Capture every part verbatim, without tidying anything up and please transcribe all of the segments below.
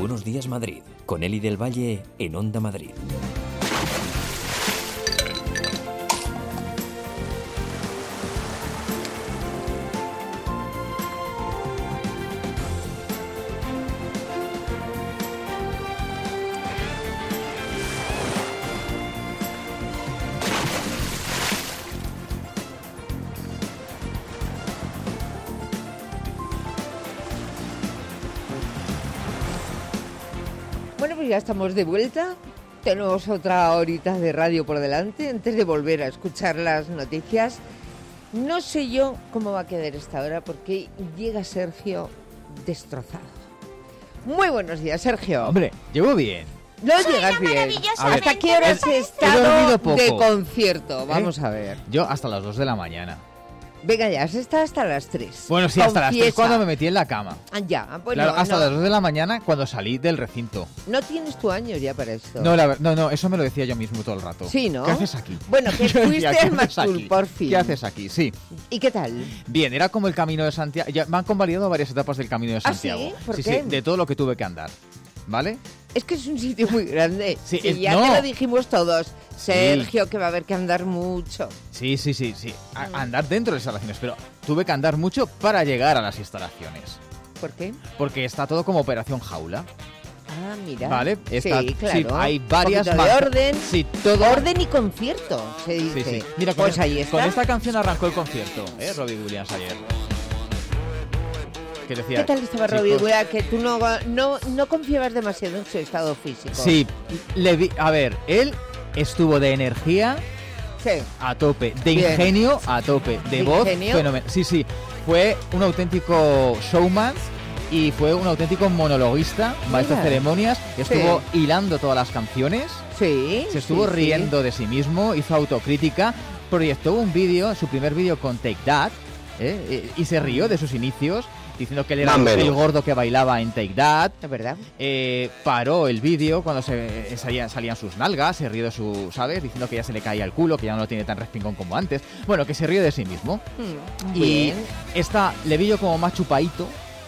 Buenos Días Madrid, con Eli del Valle en Onda Madrid. Bueno, pues ya estamos de vuelta. Tenemos otra horita de radio por delante antes de volver a escuchar las noticias. No sé yo cómo va a quedar esta hora porque llega Sergio destrozado. Muy buenos días, Sergio. Hombre, llevo bien. No llegas bien. ¿Hasta qué hora has estado de concierto? Vamos ¿Eh? a ver. Yo hasta las dos de la mañana. Venga ya, has estado hasta las tres. Bueno, sí, hasta las tres cuando me metí en la cama. Ah, ya, pues claro, no, hasta no. las dos de la mañana cuando salí del recinto. No tienes tu años ya para esto. No, la, no, no, eso me lo decía yo mismo todo el rato. Sí, ¿no? ¿Qué haces aquí? Bueno, que Yo fuiste decía, ¿qué al haces Macul, aquí? por fin. ¿Qué haces aquí? Sí. ¿Y qué tal? Bien, era como el Camino de Santiago. Ya me han convalidado varias etapas del Camino de ¿Ah, Santiago. sí? ¿Por sí, qué? sí, de todo lo que tuve que andar. ¿Vale? Es que es un sitio muy grande. Sí, y es- ya no. te lo dijimos todos. Sergio, que va a haber que andar mucho. Sí, sí, sí, sí. A- andar dentro de las instalaciones, pero tuve que andar mucho para llegar a las instalaciones. ¿Por qué? Porque está todo como operación jaula. Ah, mira. Vale, está- sí, claro. hay varias Un poquito de marcas. orden. Sí, todo. Orden y concierto, se dice. Sí, sí. Mira, con, pues ahí está. con esta canción arrancó el concierto, ¿eh? Robbie Williams ayer. Que decía, ¿Qué tal estaba chicos, Robbie Williams? Que tú no, no, no confiabas demasiado en su estado físico. Sí, le vi, a ver, él estuvo de energía Sí. a tope, de Bien. ingenio a tope, de, ¿De voz ingenio? fenomenal. Sí, sí, fue un auténtico showman y fue un auténtico monologuista, maestro de Mira. ceremonias. Estuvo Sí. hilando todas las canciones, Sí. se estuvo sí, sí. riendo de sí mismo, hizo autocrítica, proyectó un vídeo, su primer vídeo con Take That, ¿eh? y se rió de sus inicios, diciendo que él era Dámelo. el gordo que bailaba en Take That. ¿Es verdad? Eh, paró el vídeo cuando se, eh, salían, salían sus nalgas, se rió de su, ¿sabes? Diciendo que ya se le caía el culo, que ya no lo tiene tan respingón como antes. Bueno, que se rió de sí mismo. Mm, Y bien. esta le vi yo como más chupaíto.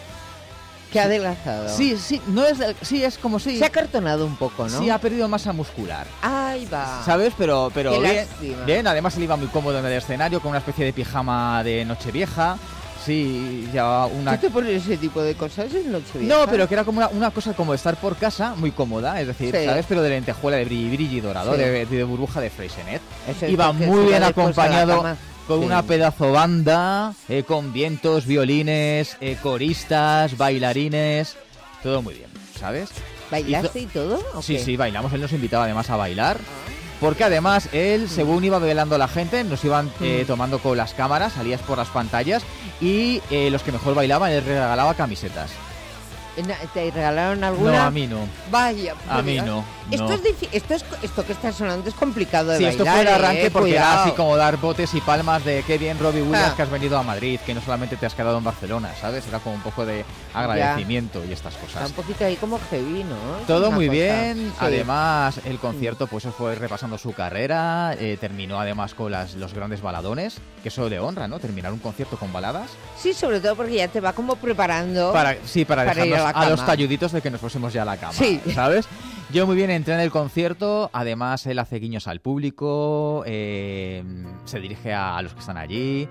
Que ha adelgazado. Sí, sí, no es, del- sí, es como si Se ha acartonado un poco, ¿no? sí ha perdido masa muscular. Ahí va. ¿Sabes? Pero, pero Qué bien, lástima. bien, además él iba muy cómodo en el escenario con una especie de pijama de Nochevieja. Sí, llevaba una... ¿Tú te pones ese tipo de cosas en Nochevieja? No, pero que era como una, una cosa como estar por casa, muy cómoda, es decir, Sí. ¿sabes? Pero de lentejuela, de brilli brilli dorado, Sí. de, de burbuja de Freixenet. Eso es Iba porque muy se bien va después a la acompañado cama. con Sí. una pedazo banda, eh, con vientos, violines, eh, coristas, bailarines, todo muy bien, ¿sabes? ¿Bailaste y todo? ¿o Sí, qué? sí, bailamos, él nos invitaba además a bailar. Porque además él, según iba velando la gente, nos iban eh, Mm. tomando con las cámaras, salías por las pantallas y eh, los que mejor bailaban, él regalaba camisetas. ¿Te regalaron alguna? No, a mí no. Vaya, A por mí Dios. no, Esto, no. es difi- esto, es, esto que está sonando es complicado de Sí, bailar. esto fue el arranque eh, porque era cuidado. así como dar botes y palmas de qué bien, Robbie Williams, Ah. que has venido a Madrid, que no solamente te has quedado en Barcelona, ¿sabes? Era como un poco de agradecimiento y estas Está cosas. un poquito ahí como heavy, ¿no? Todo Una muy cosa. bien, Sí. además el concierto pues fue repasando su carrera, eh, terminó además con las, los grandes baladones, que eso le honra, ¿no? Terminar un concierto con baladas. Sí, sobre todo porque ya te va como preparando. Para, sí, para, Para ir a dejarnos la a, los cama. talluditos de que nos fuésemos ya a la cama, Sí. ¿sabes? Yo muy bien entré en el concierto, además él hace guiños al público, eh, se dirige a, a los que están allí,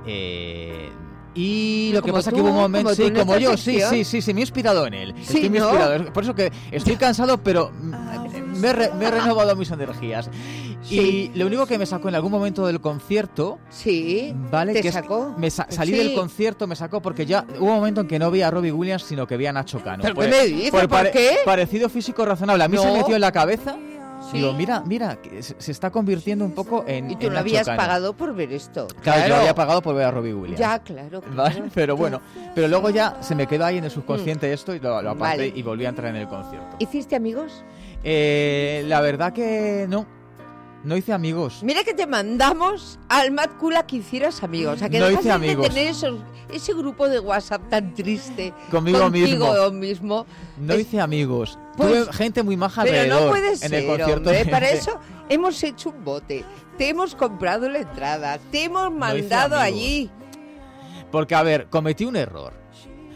eh, y lo que Como pasa tú, que hubo un momento, como tú sí, en como esta yo, sí, sección. sí, sí, sí, me he inspirado en él, Sí, estoy muy ¿no? inspirado, por eso que estoy cansado, pero mm, me, he re- me he renovado mis energías. Sí. Y lo único que me sacó en algún momento del concierto, Sí. ¿vale? ¿Te que es- sacó? me sa- salí Sí. del concierto, me sacó porque ya hubo un momento en que no vi a Robbie Williams, sino que vi a Nacho Cano. ¿Pero Por- qué me dices? por ¿Por qué? Parecido físico razonable. A mí No. se me metió en la cabeza. Sí. Digo, mira, mira, que se se está convirtiendo un poco en. Y tú en no Nacho habías Cano. pagado por ver esto. Claro, yo había pagado por ver a Robbie Williams. Ya, claro. claro. ¿Vale? Pero bueno, pero luego ya se me quedó ahí en el subconsciente esto y lo, lo aparté Vale. y volví a entrar en el concierto. ¿Hiciste amigos? Eh, la verdad que no. No hice amigos. Mira que te mandamos al Mad Cool a que hicieras amigos. A que No hice dejases de amigos. tener esos, ese grupo de WhatsApp tan triste. Conmigo contigo mismo. mismo. No Es- hice amigos. Pues- Tuve gente muy maja Pero alrededor no puede en ser, el concierto. hombre. de- Para de- eso hemos hecho un bote. Te hemos comprado la entrada. Te hemos hice mandado amigos. allí. Porque, a ver, cometí un error.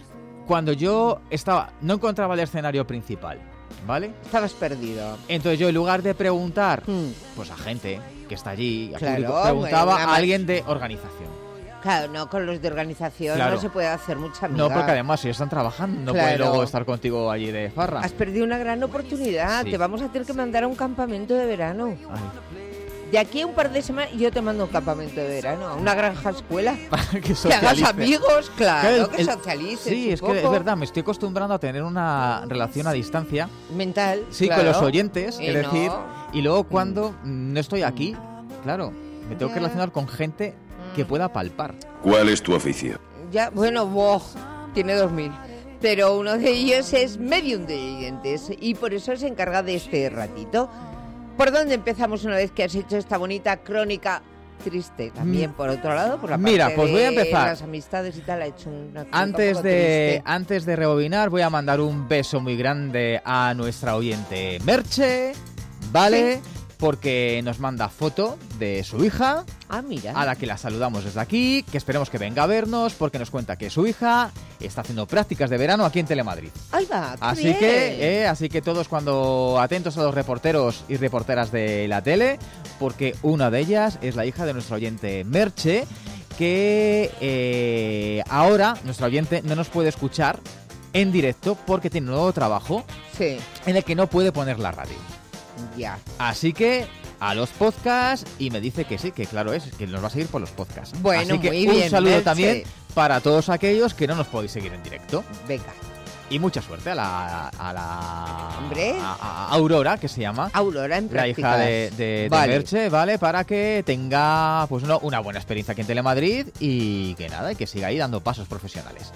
cuando yo estaba, no encontraba el escenario principal, ¿vale? Estabas perdido. Entonces yo, en lugar de preguntar Mm. pues a gente que está allí, a Claro, público, preguntaba bueno, a alguien de organización. Claro, no, con los de organización Claro. no se puede hacer mucha amiga. No, porque además ellos están trabajando, no Claro. pueden luego estar contigo allí de farra. Has perdido una gran oportunidad. Sí. Te vamos a tener que mandar a un campamento de verano. Ay, De aquí a un par de semanas yo te mando a un campamento de verano, a una granja escuela. que Que hagas socialice. amigos, claro, Claro, que el- socialices Sí, un es que poco. es verdad, me estoy acostumbrando a tener una relación a distancia. Mental. Sí, claro. con los oyentes, Y es no. decir, y luego cuando no estoy aquí, claro, me tengo Ya. que relacionar con gente que pueda palpar. ¿Cuál es tu oficio? Ya, bueno, boh, tiene dos mil. Pero uno de ellos es medium de oyentes y por eso se encarga de este ratito. ¿Por dónde empezamos una vez que has hecho esta bonita crónica triste? También, Mm. por otro lado, por la Mira, parte pues voy a de empezar. las amistades y tal, ha hecho una crónica Antes un poco de, triste. antes de rebobinar, voy a mandar un beso muy grande a nuestra oyente Merche, ¿vale? Sí. Porque nos manda foto de su hija, Ah, mira. a la que la saludamos desde aquí, que esperemos que venga a vernos, porque nos cuenta que su hija está haciendo prácticas de verano aquí en Telemadrid. Ahí va, qué Así bien. que, eh, así que todos cuando atentos a los reporteros y reporteras de la tele, porque una de ellas es la hija de nuestro oyente Merche, que eh, ahora nuestro oyente no nos puede escuchar en directo porque tiene un nuevo trabajo Sí, en el que no puede poner la radio. ya. Así que a los podcasts, y me dice que sí, que claro es, que nos va a seguir por los podcasts. Bueno, Así que muy un bien, saludo Merche. también para todos aquellos que no nos podéis seguir en directo. Venga. Y mucha suerte a la, a la Hombre. a, a- a Aurora, que se llama, Aurora en la prácticas. hija de, de, de Vale. Merche, ¿vale? Para que tenga pues una, una buena experiencia aquí en Telemadrid y que nada, y que siga ahí dando pasos profesionales.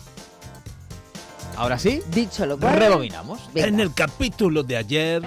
Ahora sí, Dicho lo cual, rebobinamos. venga. En el capítulo de ayer,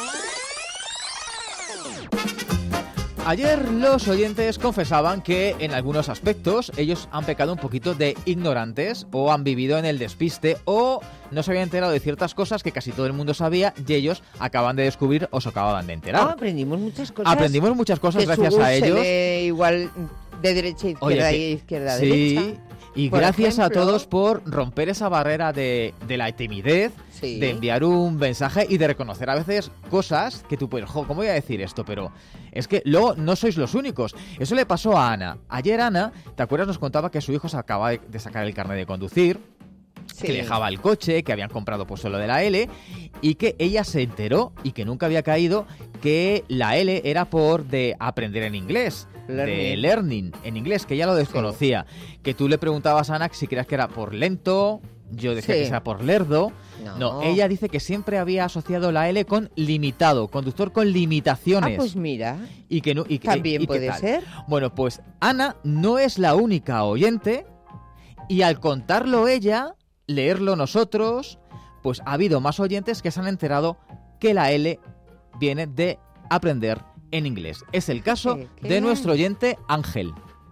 Ayer los oyentes confesaban que en algunos aspectos ellos han pecado un poquito de ignorantes o han vivido en el despiste o no se habían enterado de ciertas cosas que casi todo el mundo sabía y ellos acaban de descubrir o se acaban de Ah, enterar. aprendimos muchas cosas. Aprendimos muchas cosas que gracias su a se ellos. lee igual de derecha a izquierda Oye, que- y izquierda a sí, derecha. y por gracias a ejemplo. todos por romper esa barrera de, de la timidez, Sí. de enviar un mensaje y de reconocer a veces cosas que tú puedes, jo, ¿cómo voy a decir esto? Pero es que luego no sois los únicos. Eso le pasó a Ana. Ayer Ana, ¿te acuerdas? Nos contaba que su hijo se acaba de de sacar el carnet de conducir, Sí. que le dejaba el coche, que habían comprado pues solo de la L y que ella se enteró y que nunca había caído que la L era por de aprender en inglés. De Learning. learning en inglés, que ella lo desconocía. Que tú le preguntabas a Ana si creías que era por lento, yo decía Sí. que era por lerdo. No. No, ella dice que siempre había asociado la L con limitado, conductor con Ah, limitaciones. pues mira, y que, no- y que- también y que puede tal. ser. Bueno, pues Ana no es la única oyente y al contarlo ella, leerlo nosotros, pues ha habido más oyentes que se han enterado que la L viene de aprender en inglés. Es el caso Qué- qué de bien. nuestro oyente Ángel.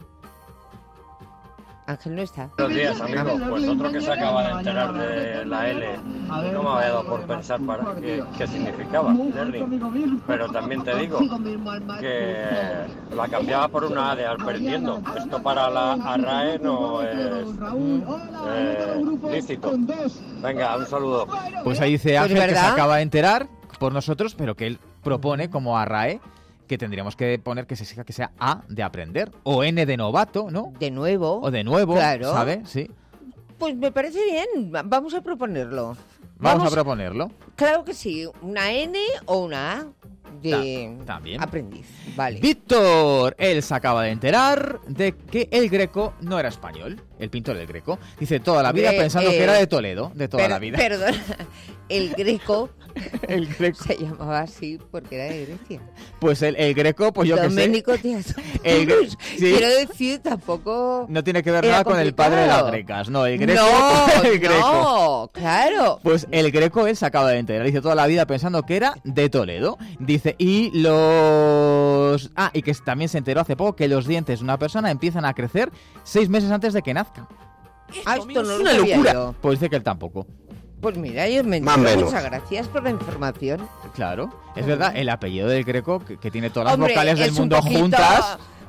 Ángel no está. Buenos días, amigos. Pues otro que se acaba de enterar de la L. No me había dado por pensar para qué, qué significaba learning. Pero también te digo que la cambiaba por una A de aprendiendo. Esto para la ARAE no es eh, lícito. Venga, un saludo. Pues ahí dice Pues Ángel que se ¿verdad? acaba de enterar por nosotros, pero que él propone como a RAE que tendríamos que poner que se exija que sea A de aprender o N de novato, ¿no? De nuevo. O de nuevo, Claro. ¿sabe? Sí. Pues me parece bien. Va- Vamos a proponerlo. Vamos, a proponerlo. Claro que sí. Una N o una A de Ta- también. aprendiz. Vale. Víctor, él se acaba de enterar de que el Greco no era español, el pintor del Greco. Dice toda la vida Hombre, pensando eh, que era de Toledo, de toda Per- la vida. Perdona. El Greco El Greco. se llamaba así porque era de Grecia. Pues el, el Greco, pues yo que sé, Doménico Teatro. El gre- sí. Quiero decir, tampoco... no tiene que ver Era nada con el padre de las complicado. grecas, no, el Greco. No, el Greco. no, claro. Pues el Greco él se acaba de enterar, dice toda la vida pensando que era de Toledo. Dice, y los... Ah, y que también se enteró hace poco que los dientes de una persona empiezan a crecer seis meses antes de que nazca. Ah, esto no Es lo una sabía locura. yo. Pues dice que él tampoco. Pues mira, yo me Más entero. menos. Muchas gracias por la información. Claro, es verdad, el apellido del Greco, que, que tiene todas las Hombre, vocales del es un mundo poquito- juntas.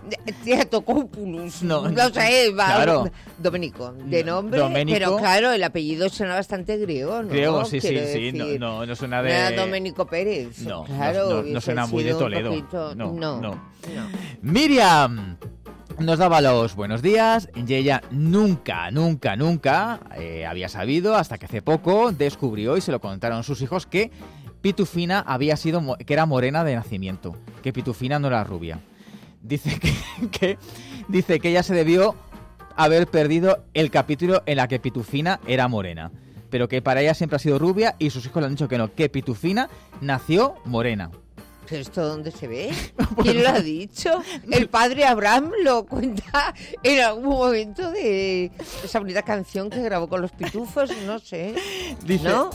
Teatocopoulos. No, No sé, va. claro. Domenico, de nombre. Domenico. Pero claro, el apellido suena bastante griego, ¿no? Griego, sí, sí, Quiero sí. No, decir, no, no suena no era de... Domenico Pérez. No, claro, no, no, no hubiese suena muy de sido un Toledo. poquito- No, no, no. no. Miriam nos daba los buenos días y ella nunca, nunca, nunca eh, había sabido, hasta que hace poco descubrió y se lo contaron sus hijos, que Pitufina había sido, mo- que era morena de nacimiento, que Pitufina no era rubia. Dice que, que, dice que ella se debió haber perdido el capítulo en la que Pitufina era morena, pero que para ella siempre ha sido rubia y sus hijos le han dicho que no, que Pitufina nació morena. ¿Pero esto dónde se ve? ¿Quién lo ha dicho? El padre Abraham lo cuenta en algún momento de esa bonita canción que grabó con los Pitufos, no sé. Dice, ¿No?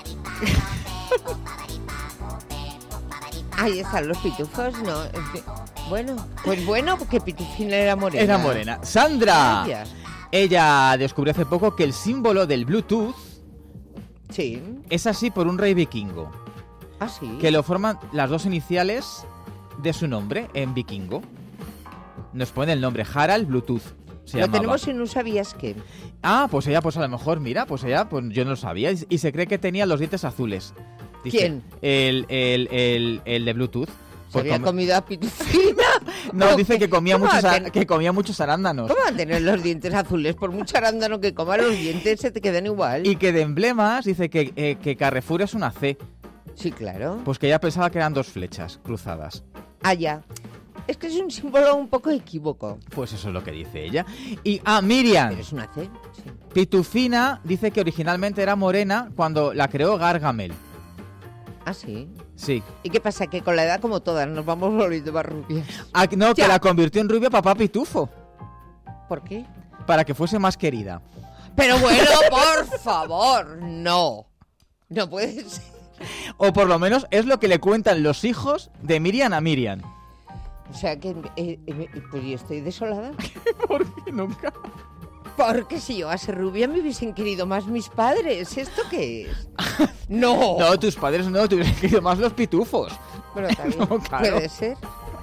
Ahí están los Pitufos, no. en fin. Bueno, pues bueno, porque Pitufina era morena. Era morena. Sandra, Vaya. ella descubrió hace poco que el símbolo del Bluetooth Sí. es así por un rey vikingo, Ah, sí. que lo forman las dos iniciales de su nombre en vikingo. Nos pone el nombre Harald Bluetooth. Se Lo llamaba. tenemos en un sabías qué. Ah, pues ella, pues a lo mejor, mira, pues ella, pues yo no lo sabía. Y, y se cree que tenía los dientes azules. Dice, ¿Quién? El, el, el, el de Bluetooth. ¿Se Pues había come- comido a Pitufina? No, ¿O dice qué? que comía, ¿Cómo muchos, va a a- ten- que comía muchos arándanos. ¿Cómo van a tener los dientes azules? Por mucho arándano que comas, los dientes se te quedan igual. Y que de emblemas dice que, eh, que Carrefour es una C. Sí, claro. Pues que ella pensaba que eran dos flechas cruzadas. Ah, ya. Es que es un símbolo un poco equívoco. Pues eso es lo que dice ella. Y, ah, Miriam. Pero es una C. Sí. Pitufina dice que originalmente era morena cuando la creó Gargamel. Ah, sí. Sí. ¿Y qué pasa? Que con la edad, como todas, nos vamos volviendo más rubias. Ah, no, que Ya. la convirtió en rubia papá Pitufo. ¿Por qué? Para que fuese más querida. Pero bueno, por favor, no. No puede ser. O por lo menos es lo que le cuentan los hijos de Miriam a Miriam. O sea que, eh, eh, pues yo estoy desolada. ¿Por qué nunca? Porque si yo a ser rubia me hubiesen querido más mis padres. ¿Esto qué es? No. No, tus padres no, te hubieran querido más los pitufos. Pero también No, claro. puede ser.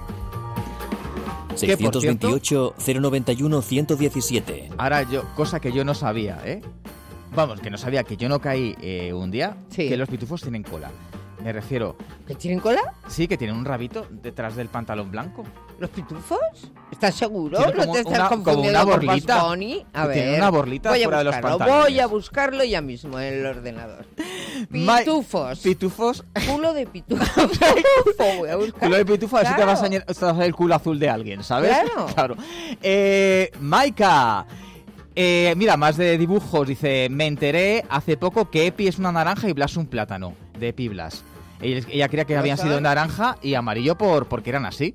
seiscientos veintiocho, cero noventa y uno, ciento diecisiete. Ahora yo, cosa que yo no sabía, ¿eh? Vamos, que no sabía, que yo no caí eh, un día, Sí. que los pitufos tienen cola. Me refiero, ¿Que tienen cola? sí, que tienen un rabito detrás del pantalón blanco. ¿Los pitufos? ¿Estás seguro? Tiene ¿No como te una- estás como confundiendo una con borlita. Bugs Bunny? A Que tiene ver. una borlita voy a fuera de los buscarlo, pantalones. Voy a buscarlo ya mismo en el ordenador. Ma- Pitufos. Pitufos. Culo de pitufo. Voy a buscar. Culo de pitufo, así te vas a Claro. añadir- te vas a hacer el culo azul de alguien, ¿sabes? Claro. Eh, Maika. Eh, mira, más de dibujos. Dice, me enteré hace poco que Epi es una naranja y Blas un plátano. De Epi y Blas. Ella, ella creía que ¿Lo habían sido sabes? naranja y amarillo por porque eran así.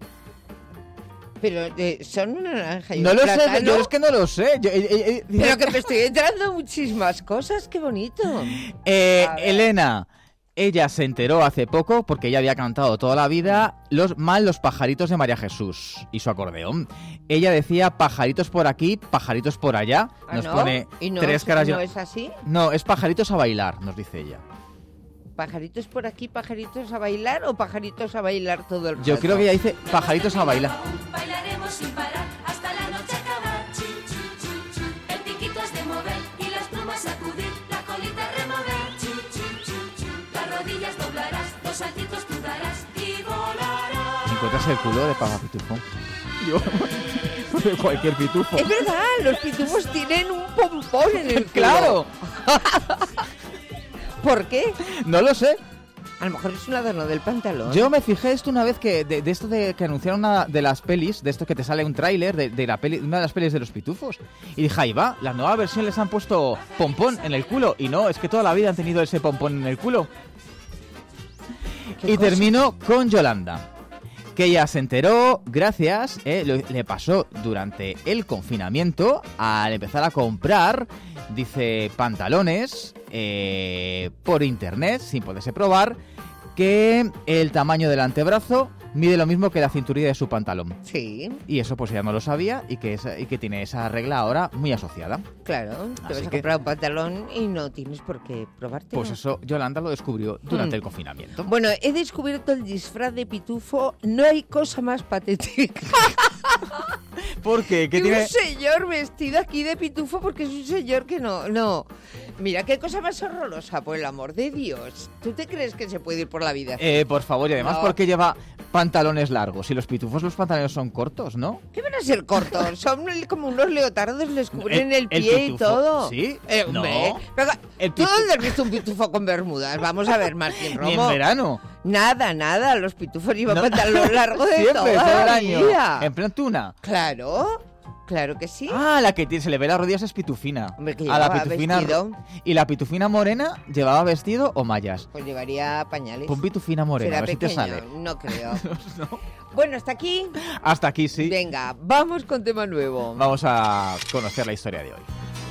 Pero eh, son una naranja y No un lo plátano. sé, yo es que no lo sé. Yo- eh, eh, eh, Pero que me estoy entrando muchísimas cosas. Qué bonito. Eh, A ver. Elena, ella se enteró hace poco, porque ella había cantado toda la vida los mal los pajaritos de María Jesús y su acordeón. Ella decía pajaritos por aquí, pajaritos por allá. Ah, Nos ¿no? pone ¿Y no, tres caras. y- no es así? No, es pajaritos a bailar, nos dice ella. ¿Pajaritos por aquí, pajaritos a bailar o pajaritos a bailar todo el rato? Yo creo que ella dice pajaritos a bailar. Bailaremos sin parar hasta la noche acabar. Chu, chu, chu, chu. El piquito has de mover y las plumas sacudir, la colita remover. Chu, chu, chu, chu. Las rodillas doblarás, dos saltitos tú darás y volarás. Encuentras el culo de Papá Pitufo. Digo, de cualquier pitufo. Es verdad, los pitufos tienen un pompón en el culo. ¡Claro! ¿Por qué? No lo sé. A lo mejor es un adorno del pantalón. Yo me fijé esto una vez que de, de esto de que anunciaron una de las pelis, de esto que te sale un tráiler de, de la peli, una de las pelis de los pitufos. Y dije, ahí va, la nueva versión les han puesto pompón en el culo. Y no, es que toda la vida han tenido ese pompón en el culo. ¿Qué Y cosa? termino con Yolanda, que ella se enteró, gracias, eh, lo- le pasó durante el confinamiento al empezar a comprar, dice, pantalones eh, por internet, sin poderse probar, que el tamaño del antebrazo mide lo mismo que la cinturilla de su pantalón. Sí. Y eso pues ya no lo sabía y que, es, y que tiene esa regla ahora muy asociada. Claro, te Así vas a que- comprar un pantalón y no tienes por qué probarte. Pues eso Yolanda lo descubrió durante Mm. el confinamiento. Bueno, he descubierto el disfraz de pitufo. No hay cosa más patética ¿Por qué? ¿Qué que tiene...? un señor vestido aquí de pitufo, porque es un señor que no... no. Mira, qué cosa más horrorosa, por el amor de Dios. ¿Tú te crees que se puede ir por la vida así? Eh, por favor, y además, No. ¿por qué lleva pantalones largos? Y los pitufos, los pantalones son cortos, ¿no? ¿Qué van a ser cortos? Son como unos leotardos, les cubren el, El- el pie y pitufo- todo. ¿sí? Eh, No. hombre, pero, El ¿tú pitu- dónde has visto un pitufo con bermudas? Vamos a ver, Martín Ni en Romo. verano. Nada, nada. Los pitufos llevan No. pantalón largo de Siempre, toda todo el la año. vida. En plan tuna. Claro, claro que sí. Ah, la que tiene- se le ve las rodillas es pitufina. Hombre, que A la llevaba pitufina vestido. ¿Y la pitufina morena llevaba vestido o mallas? Pues llevaría pañales. Pon pitufina morena, Será a ver si te pequeño, sale. no creo. No. Bueno, hasta aquí. Hasta aquí sí. Venga, vamos con tema nuevo. Vamos a conocer la historia de hoy.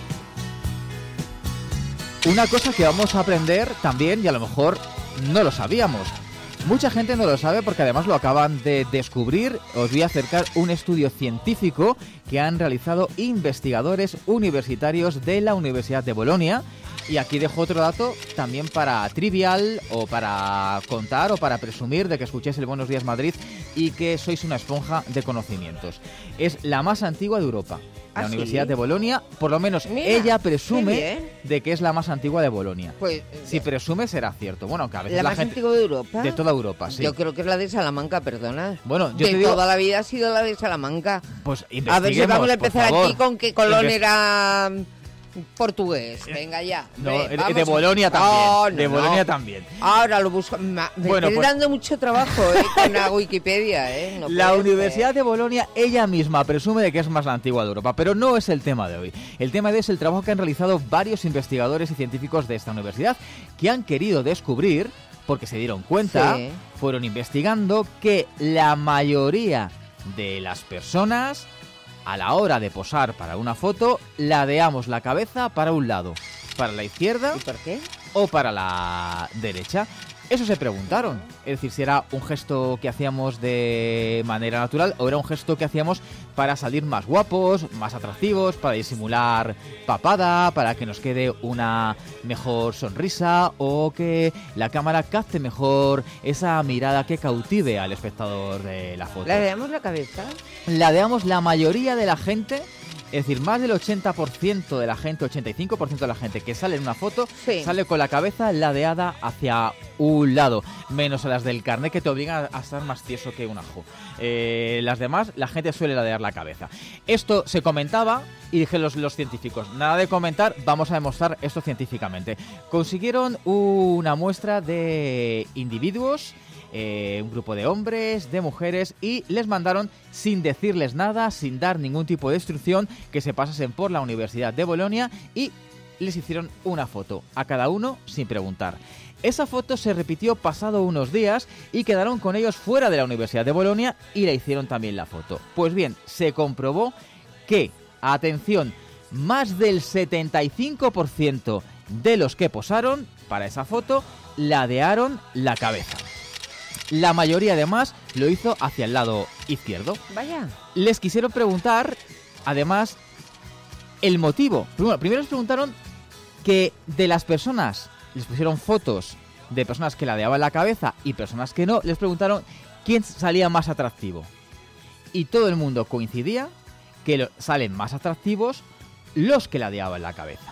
Una cosa que vamos a aprender también, y a lo mejor no lo sabíamos. Mucha gente no lo sabe porque además lo acaban de descubrir. Os voy a acercar un estudio científico que han realizado investigadores universitarios de la Universidad de Bolonia. Y aquí dejo otro dato también para trivial o para contar o para presumir de que escuchéis el Buenos Días Madrid y que sois una esponja de conocimientos. Es la más antigua de Europa. La ¿Ah, Universidad sí? de Bolonia, por lo menos Mira, ella qué presume bien. de que es la más antigua de Bolonia. Pues Si presume será cierto. Bueno, que a veces la la, más gente antigua de Europa. de toda Europa, sí. Yo creo que es la de Salamanca, perdona. Bueno, yo de te digo, toda la vida ha sido la de Salamanca. pues A ver si investiguemos, vamos a por empezar favor. aquí con que Colón Inves- era mm, portugués. Venga ya. No, Ve, de- vamos de a- Bolonia también. No, no, de no. Bolonia también. Ahora lo busco. Ma- Me Bueno, estoy pues- dando mucho trabajo eh, con la Wikipedia. Eh. No La puede Universidad ser. de Bolonia ella misma presume de que es más la antigua de Europa, pero no es el tema de hoy. El tema de hoy es el trabajo que han realizado varios investigadores y científicos de esta universidad que han querido descubrir, porque se dieron cuenta, Sí. fueron investigando que la mayoría de las personas, a la hora de posar para una foto, ladeamos la cabeza para un lado, para la izquierda ¿Y por qué? o para la derecha. Eso se preguntaron. Es decir, si era un gesto que hacíamos de manera natural o era un gesto que hacíamos para salir más guapos, más atractivos, para disimular papada, para que nos quede una mejor sonrisa o que la cámara capte mejor esa mirada que cautive al espectador de la foto. ¿Le damos la cabeza? Ladeamos la mayoría de la gente. Es decir, más del ochenta por ciento de la gente, ochenta y cinco por ciento de la gente que sale en una foto, Sí. sale con la cabeza ladeada hacia un lado. Menos a las del carnet que te obligan a estar más tieso que un ajo. Eh, las demás, la gente suele ladear la cabeza. Esto se comentaba y dije los, los científicos, nada de comentar, vamos a demostrar esto científicamente. Consiguieron una muestra de individuos, Eh, un grupo de hombres, de mujeres, y les mandaron, sin decirles nada, sin dar ningún tipo de instrucción, que se pasasen por la Universidad de Bolonia y les hicieron una foto a cada uno sin preguntar. Esa foto se repitió pasado unos días y quedaron con ellos fuera de la Universidad de Bolonia y le hicieron también la foto. Pues bien, se comprobó que, atención, más del setenta y cinco por ciento de los que posaron para esa foto ladearon la cabeza. La mayoría, además, lo hizo hacia el lado izquierdo. Vaya. Les quisieron preguntar, además, el motivo. Primero, primero les preguntaron que de las personas, les pusieron fotos de personas que ladeaban la cabeza y personas que no, les preguntaron quién salía más atractivo. Y todo el mundo coincidía que lo- salen más atractivos los que ladeaban la cabeza.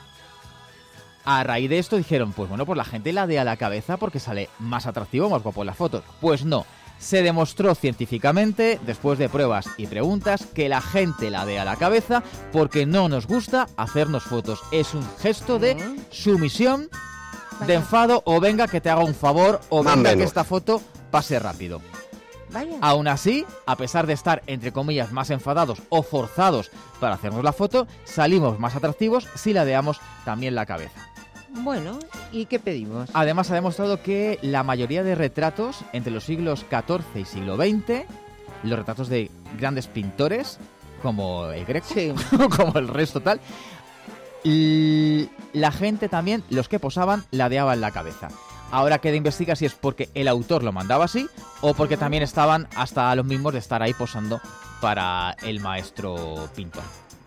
A raíz de esto dijeron, pues bueno, pues la gente ladea la cabeza porque sale más atractivo, más guapo en las fotos. Pues no, se demostró científicamente, después de pruebas y preguntas, que la gente ladea la cabeza porque no nos gusta hacernos fotos. Es un gesto de Mm. sumisión, de enfado, o venga que te haga un favor, o Más venga que menos. esta foto pase rápido. Vaya. Aún así, a pesar de estar, entre comillas, más enfadados o forzados para hacernos la foto, salimos más atractivos si ladeamos también la cabeza. Bueno, ¿y qué pedimos? Además, ha demostrado que la mayoría de retratos entre los siglos catorce y siglo veinte, los retratos de grandes pintores, como el Greco, Sí. como el resto tal, y la gente también, los que posaban, ladeaban la cabeza. Ahora queda investigar si es porque el autor lo mandaba así o porque también estaban hasta los mismos de estar ahí posando para el maestro pintor.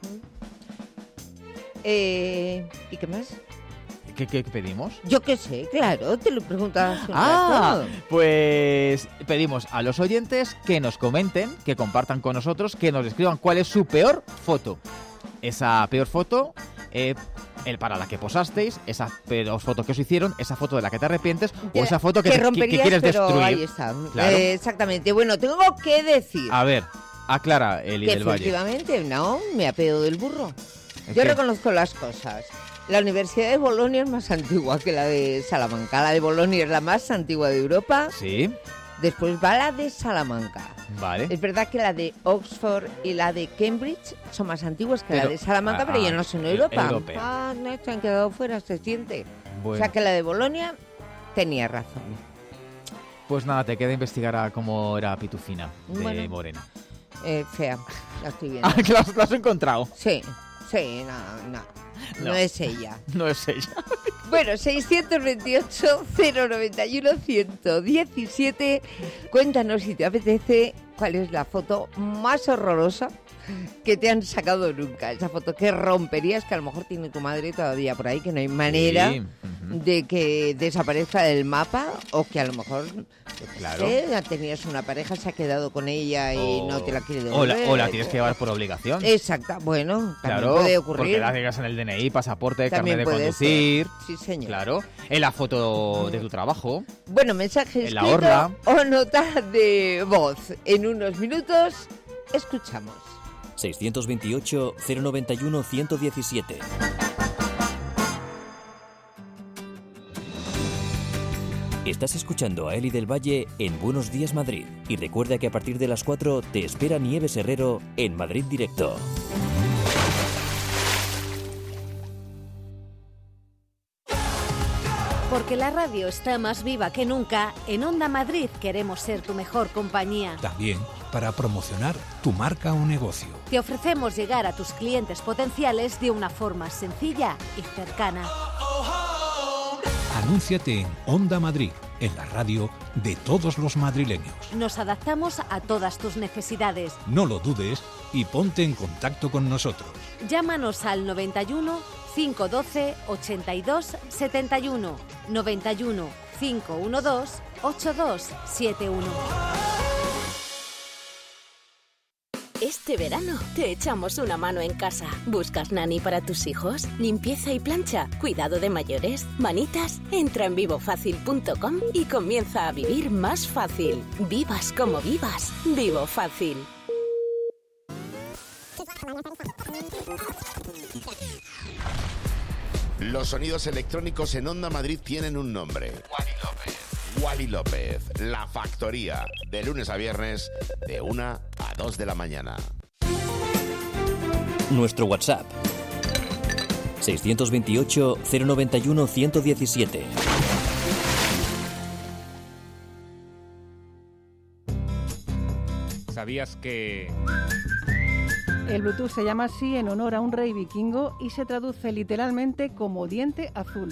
Eh, ¿Y qué más? ¿Qué, qué pedimos? Yo qué sé, claro, te lo preguntabas. Ah, pues pedimos a los oyentes que nos comenten, que compartan con nosotros, que nos escriban cuál es su peor foto. Esa peor foto, eh, el para la que posasteis, esa peor foto que os hicieron, esa foto de la que te arrepientes que, o esa foto que, que, te, romperías, que quieres pero destruir. Ahí está. Claro. Eh, exactamente. Bueno, tengo que decir. A ver, aclara, Eli que del Valle. efectivamente, no, me apeo del burro. ¿Es Yo que? reconozco las cosas. La Universidad de Bolonia es más antigua que la de Salamanca. La de Bolonia es la más antigua de Europa. Sí. Después va la de Salamanca. Vale. Es verdad que la de Oxford y la de Cambridge son más antiguas que Pero, la de Salamanca, ah, pero ya no son eh, Europa. europea. Ah, no, se han quedado fuera, se siente. Bueno. O sea que la de Bolonia tenía razón. Pues nada, te queda investigar a cómo era Pitufina de Bueno. Morena. Eh, fea, la estoy viendo. Ah, que lo has, lo has encontrado. Sí, sí, no, no, no, No. es ella. No es ella. Bueno, seiscientos veintiocho, cero noventa y uno, ciento diecisiete. Cuéntanos si te apetece cuál es la foto más horrorosa que te han sacado nunca. Esa foto que romperías, que a lo mejor tiene tu madre todavía por ahí, que no hay manera Sí, ujú. de que desaparezca del mapa, o que a lo mejor, yo qué Claro. sé, ya tenías una pareja, se ha quedado con ella y O- no te la quiere o la, devolver. o la tienes que llevar por obligación. Exacto, bueno, también Claro, puede porque ocurrir. la tengas en el D N I, pasaporte, También carnet de puede conducir. ser. Sí, señor. Claro, en la foto de tu trabajo. Bueno, mensaje En la escrito horra. o nota de voz. En unos minutos escuchamos. seiscientos veintiocho, cero noventa y uno, ciento diecisiete. Estás escuchando a Eli del Valle en Buenos Días Madrid. Y recuerda que a partir de las cuatro te espera Nieves Herrero en Madrid Directo. Porque la radio está más viva que nunca, en Onda Madrid queremos ser tu mejor compañía. También para promocionar tu marca o negocio. Te ofrecemos llegar a tus clientes potenciales de una forma sencilla y cercana. Anúnciate en Onda Madrid, en la radio de todos los madrileños. Nos adaptamos a todas tus necesidades. No lo dudes y ponte en contacto con nosotros. Llámanos al noventa y uno, cinco uno dos, ochenta y dos setenta y uno, noventa y uno, cinco uno dos, ocho dos siete uno. Este verano te echamos una mano en casa. ¿Buscas nani para tus hijos? ¿Limpieza y plancha? ¿Cuidado de mayores? ¿Manitas? Entra en vivo fácil punto com y comienza a vivir más fácil. Vivas como vivas. Vivo Fácil. Los sonidos electrónicos en Onda Madrid tienen un nombre. Wally López. Wally López, La Factoría, de lunes a viernes, de una a dos de la mañana. Nuestro WhatsApp. seiscientos veintiocho, cero noventa y uno, ciento diecisiete. ¿Sabías que...? El Bluetooth se llama así en honor a un rey vikingo y se traduce literalmente como diente azul.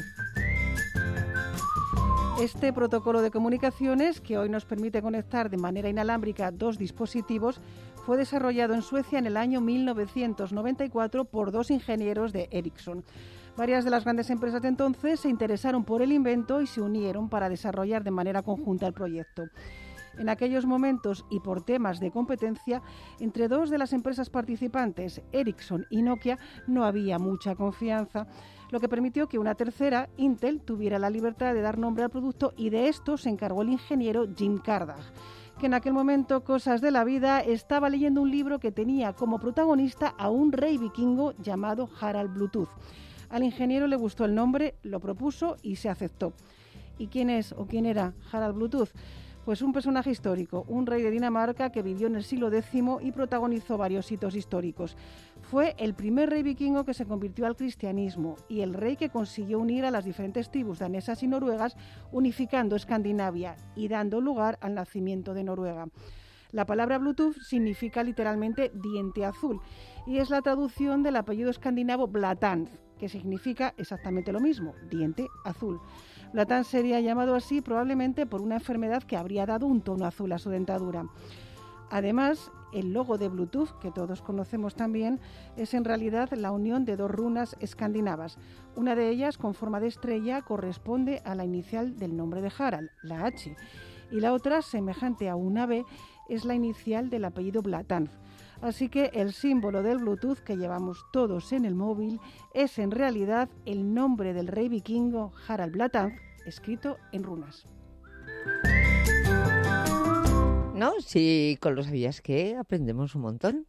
Este protocolo de comunicaciones, que hoy nos permite conectar de manera inalámbrica dos dispositivos, fue desarrollado en Suecia en el año mil novecientos noventa y cuatro por dos ingenieros de Ericsson. Varias de las grandes empresas de entonces se interesaron por el invento y se unieron para desarrollar de manera conjunta el proyecto. En aquellos momentos y por temas de competencia, entre dos de las empresas participantes, Ericsson y Nokia, no había mucha confianza, lo que permitió que una tercera, Intel, tuviera la libertad de dar nombre al producto, y de esto se encargó el ingeniero Jim Cardagh, que en aquel momento, cosas de la vida, estaba leyendo un libro que tenía como protagonista a un rey vikingo llamado Harald Bluetooth. Al ingeniero le gustó el nombre, lo propuso y se aceptó. ¿Y quién es o quién era Harald Bluetooth? Pues un personaje histórico, un rey de Dinamarca que vivió en el siglo décimo y protagonizó varios hitos históricos. Fue el primer rey vikingo que se convirtió al cristianismo y el rey que consiguió unir a las diferentes tribus danesas y noruegas, unificando Escandinavia y dando lugar al nacimiento de Noruega. La palabra Bluetooth significa literalmente diente azul y es la traducción del apellido escandinavo Blatand, que significa exactamente lo mismo, diente azul. Blatán sería llamado así probablemente por una enfermedad que habría dado un tono azul a su dentadura. Además, el logo de Bluetooth, que todos conocemos también, es en realidad la unión de dos runas escandinavas. Una de ellas, con forma de estrella, corresponde a la inicial del nombre de Harald, la H, y la otra, semejante a una B, es la inicial del apellido Blatán. Así que el símbolo del Bluetooth que llevamos todos en el móvil es en realidad el nombre del rey vikingo Harald Blatán, escrito en runas. ¿No? Sí, con lo sabías que aprendemos un montón.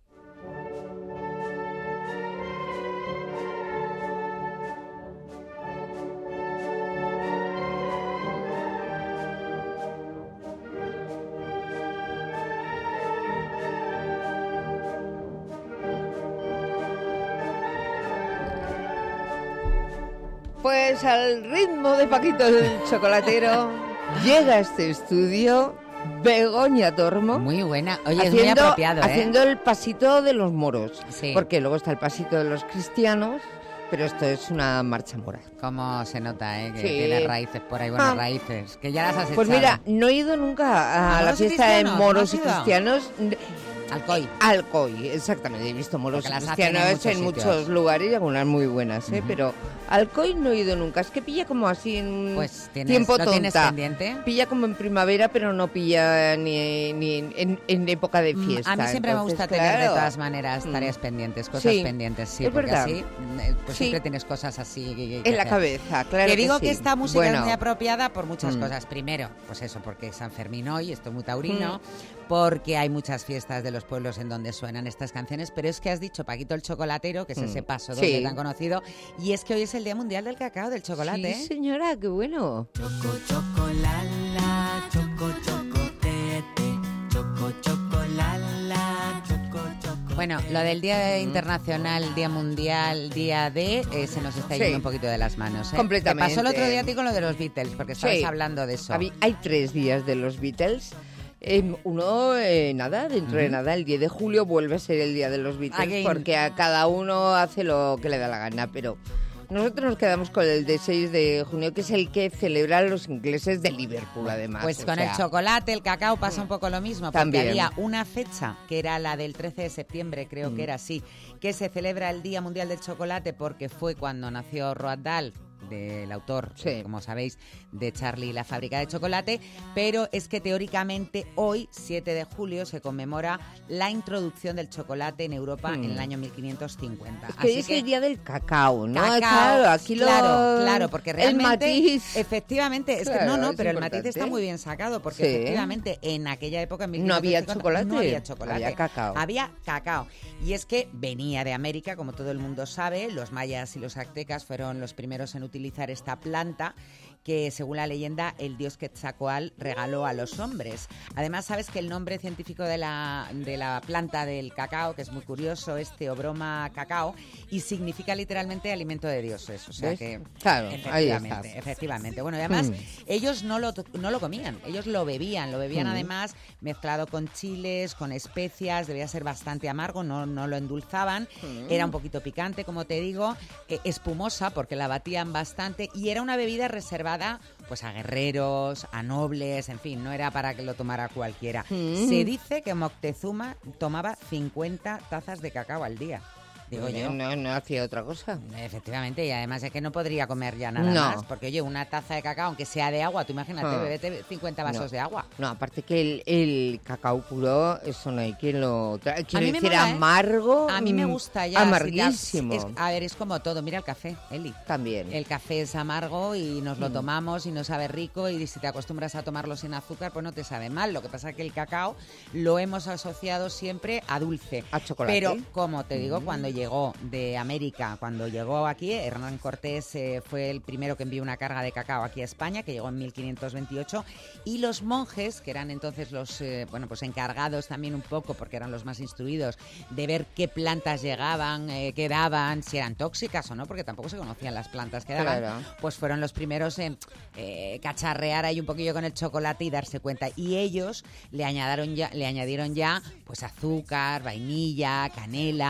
Pues al ritmo de Paquito el chocolatero llega a este estudio Begoña Tormo. Muy buena. Oye, haciendo, es muy apropiado, ¿eh? Haciendo el pasito de los moros. Sí. Porque luego está el pasito de los cristianos, pero esto es una marcha mora. Cómo se nota, ¿eh? Que Sí. tiene raíces por ahí, buenas Ah. raíces. Que ya las has Pues echado. mira, no he ido nunca a, ¿A la moros y fiesta de cristianos? moros ¿No y has ido? cristianos. Alcoy. Alcoy, exactamente. He visto moros Porque y las hacen en cristianos muchos en muchos, sitios. lugares y algunas muy buenas, ¿eh? Ujú. Pero Alcoy no he ido nunca. Es que pilla como así en Pues tienes, tiempo ¿lo tonta. tienes pendiente? Pilla como en primavera, pero no pilla ni, ni en, en- en época de Mm, fiesta. A mí siempre Entonces, me gusta tener de claro. todas maneras Mm. tareas pendientes, cosas Sí, pendientes, sí, es porque verdad. así eh, pues Sí. siempre tienes cosas así que- que En la hacer. cabeza, claro Que que digo sí. que esta música Bueno. es muy apropiada por muchas Mm. cosas. Primero, pues eso, porque es San Fermín hoy, esto es muy taurino, Mm. porque hay muchas fiestas de los pueblos en donde suenan estas canciones, pero es que has dicho Paquito el chocolatero, que es Mm. ese paso doble Sí. tan conocido, y es que hoy es el Día Mundial del Cacao, del chocolate. Sí, señora, qué bueno. Choco, chocolala, choco, chocotete, choco, chocolala, choco, choco. Bueno, lo del Día Internacional, Día Mundial, Día de, eh, se nos está Sí. yendo un poquito de las manos. ¿eh? Completamente. Te pasó el otro día a ti con lo de los Beatles, porque estabas Sí. hablando de eso. Habí- Hay tres días de los Beatles. Eh, uno, eh, nada, dentro de Ujú. nada, el diez de julio vuelve a ser el día de los Beatles, Again. porque a cada uno hace lo que le da la gana, pero nosotros nos quedamos con el de seis de junio, que es el que celebran los ingleses de Liverpool, además. Pues o con sea, el chocolate, el cacao pasa un poco lo mismo, porque También. había una fecha, que era la del trece de septiembre, creo Mm. que era así, que se celebra el Día Mundial del Chocolate porque fue cuando nació Roald Dahl, del autor, Sí. como sabéis, de Charlie y la fábrica de chocolate, pero es que teóricamente hoy, siete de julio, se conmemora la introducción del chocolate en Europa Mm. en el año mil quinientos cincuenta. Es que es el día del cacao, ¿no? Cacao, claro, aquí lo... claro, claro, porque realmente, El matiz... efectivamente, es que Claro, no, no, es pero el importante. matiz está muy bien sacado, porque Sí. efectivamente en aquella época, en No había mil quinientos cincuenta, chocolate, no había chocolate, había cacao. había cacao. Y es que venía de América, como todo el mundo sabe, los mayas y los aztecas fueron los primeros en utilizar esta planta que, según la leyenda, el dios Quetzalcóatl regaló a los hombres. Además, sabes que el nombre científico de la, de la planta del cacao, que es muy curioso, es Theobroma cacao, y significa literalmente alimento de dioses. O sea ¿Ves? que... Claro, ahí está. Efectivamente, efectivamente. Bueno, y además, Mm. ellos no lo, to- no lo comían, ellos lo bebían. Lo bebían Mm. además mezclado con chiles, con especias, debía ser bastante amargo, no, no lo endulzaban. Mm. Era un poquito picante, como te digo, eh, espumosa porque la batían bastante y era una bebida reservada pues a guerreros, a nobles, en fin, no era para que lo tomara cualquiera. Mm. Se dice que Moctezuma tomaba cincuenta tazas de cacao al día. Digo no, yo. no, no hacía otra cosa. Efectivamente, y además es que no podría comer ya nada No. más, porque oye, una taza de cacao, aunque sea de agua, tú imagínate, Ah. bebete cincuenta vasos No. de agua. No, aparte que el, el cacao puro, eso no hay quien lo... tra- Quiero mí me decir, mola, ¿eh? amargo, A mí me mm, gusta ya. si te- amarguísimo. es- a ver, es como todo, mira el café, Eli. También. El café es amargo y nos lo Mm. tomamos y no sabe rico y si te acostumbras a tomarlo sin azúcar, pues no te sabe mal. Lo que pasa es que el cacao lo hemos asociado siempre a dulce. A chocolate. Pero, como te digo, Mm. cuando llegó de América, cuando llegó aquí, Hernán Cortés eh, fue el primero que envió una carga de cacao aquí a España, que llegó en mil quinientos veintiocho, y los monjes, que eran entonces los eh, bueno pues encargados también un poco, porque eran los más instruidos, de ver qué plantas llegaban, eh, qué daban, si eran tóxicas o no, porque tampoco se conocían las plantas que daban, Claro. pues fueron los primeros en eh, cacharrear ahí un poquillo con el chocolate y darse cuenta. Y ellos le añadieron ya, le añadieron ya pues azúcar, vainilla, canela.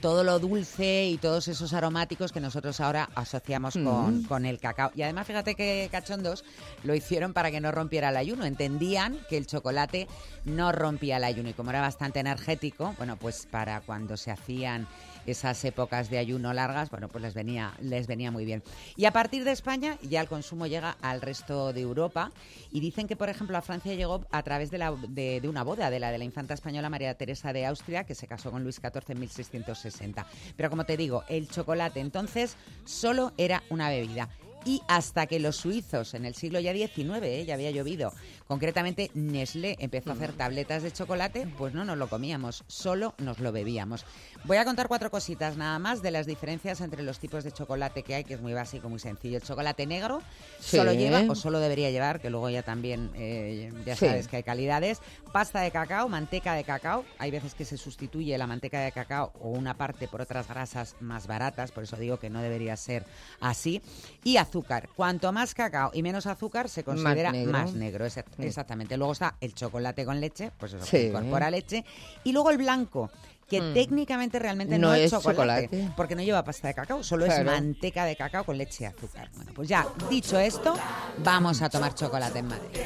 todo lo dulce y todos esos aromáticos que nosotros ahora asociamos mm. con, con el cacao. Y además, fíjate que cachondos lo hicieron para que no rompiera el ayuno. Entendían que el chocolate no rompía el ayuno y como era bastante energético, bueno, pues para cuando se hacían esas épocas de ayuno largas, bueno, pues les venía, les venía muy bien. Y a partir de España ya el consumo llega al resto de Europa y dicen que, por ejemplo, a Francia llegó a través de, la, de, de una boda, de la de la infanta española María Teresa de Austria, que se casó con Luis catorce en mil seiscientos sesenta. Pero como te digo, el chocolate entonces solo era una bebida. Y hasta que los suizos, en el siglo ya diecinueve, ¿eh? ya había llovido, concretamente Nestlé empezó a hacer tabletas de chocolate, pues no nos lo comíamos, solo nos lo bebíamos. Voy a contar cuatro cositas nada más de las diferencias entre los tipos de chocolate que hay, que es muy básico, muy sencillo. El chocolate negro sí. solo lleva, o solo debería llevar, que luego ya también, eh, ya sí. sabes que hay calidades, pasta de cacao, manteca de cacao. Hay veces que se sustituye la manteca de cacao o una parte por otras grasas más baratas, por eso digo que no debería ser así. Y azúcar. Azúcar. Cuanto más cacao y menos azúcar se considera más negro. Más negro exact- mm. Exactamente. Luego está el chocolate con leche, pues eso sí. incorpora leche. Y luego el blanco, que mm. técnicamente realmente no, no es chocolate, chocolate, porque no lleva pasta de cacao, solo claro. es manteca de cacao con leche y azúcar. Bueno, pues ya dicho esto, vamos a tomar chocolate en Madrid.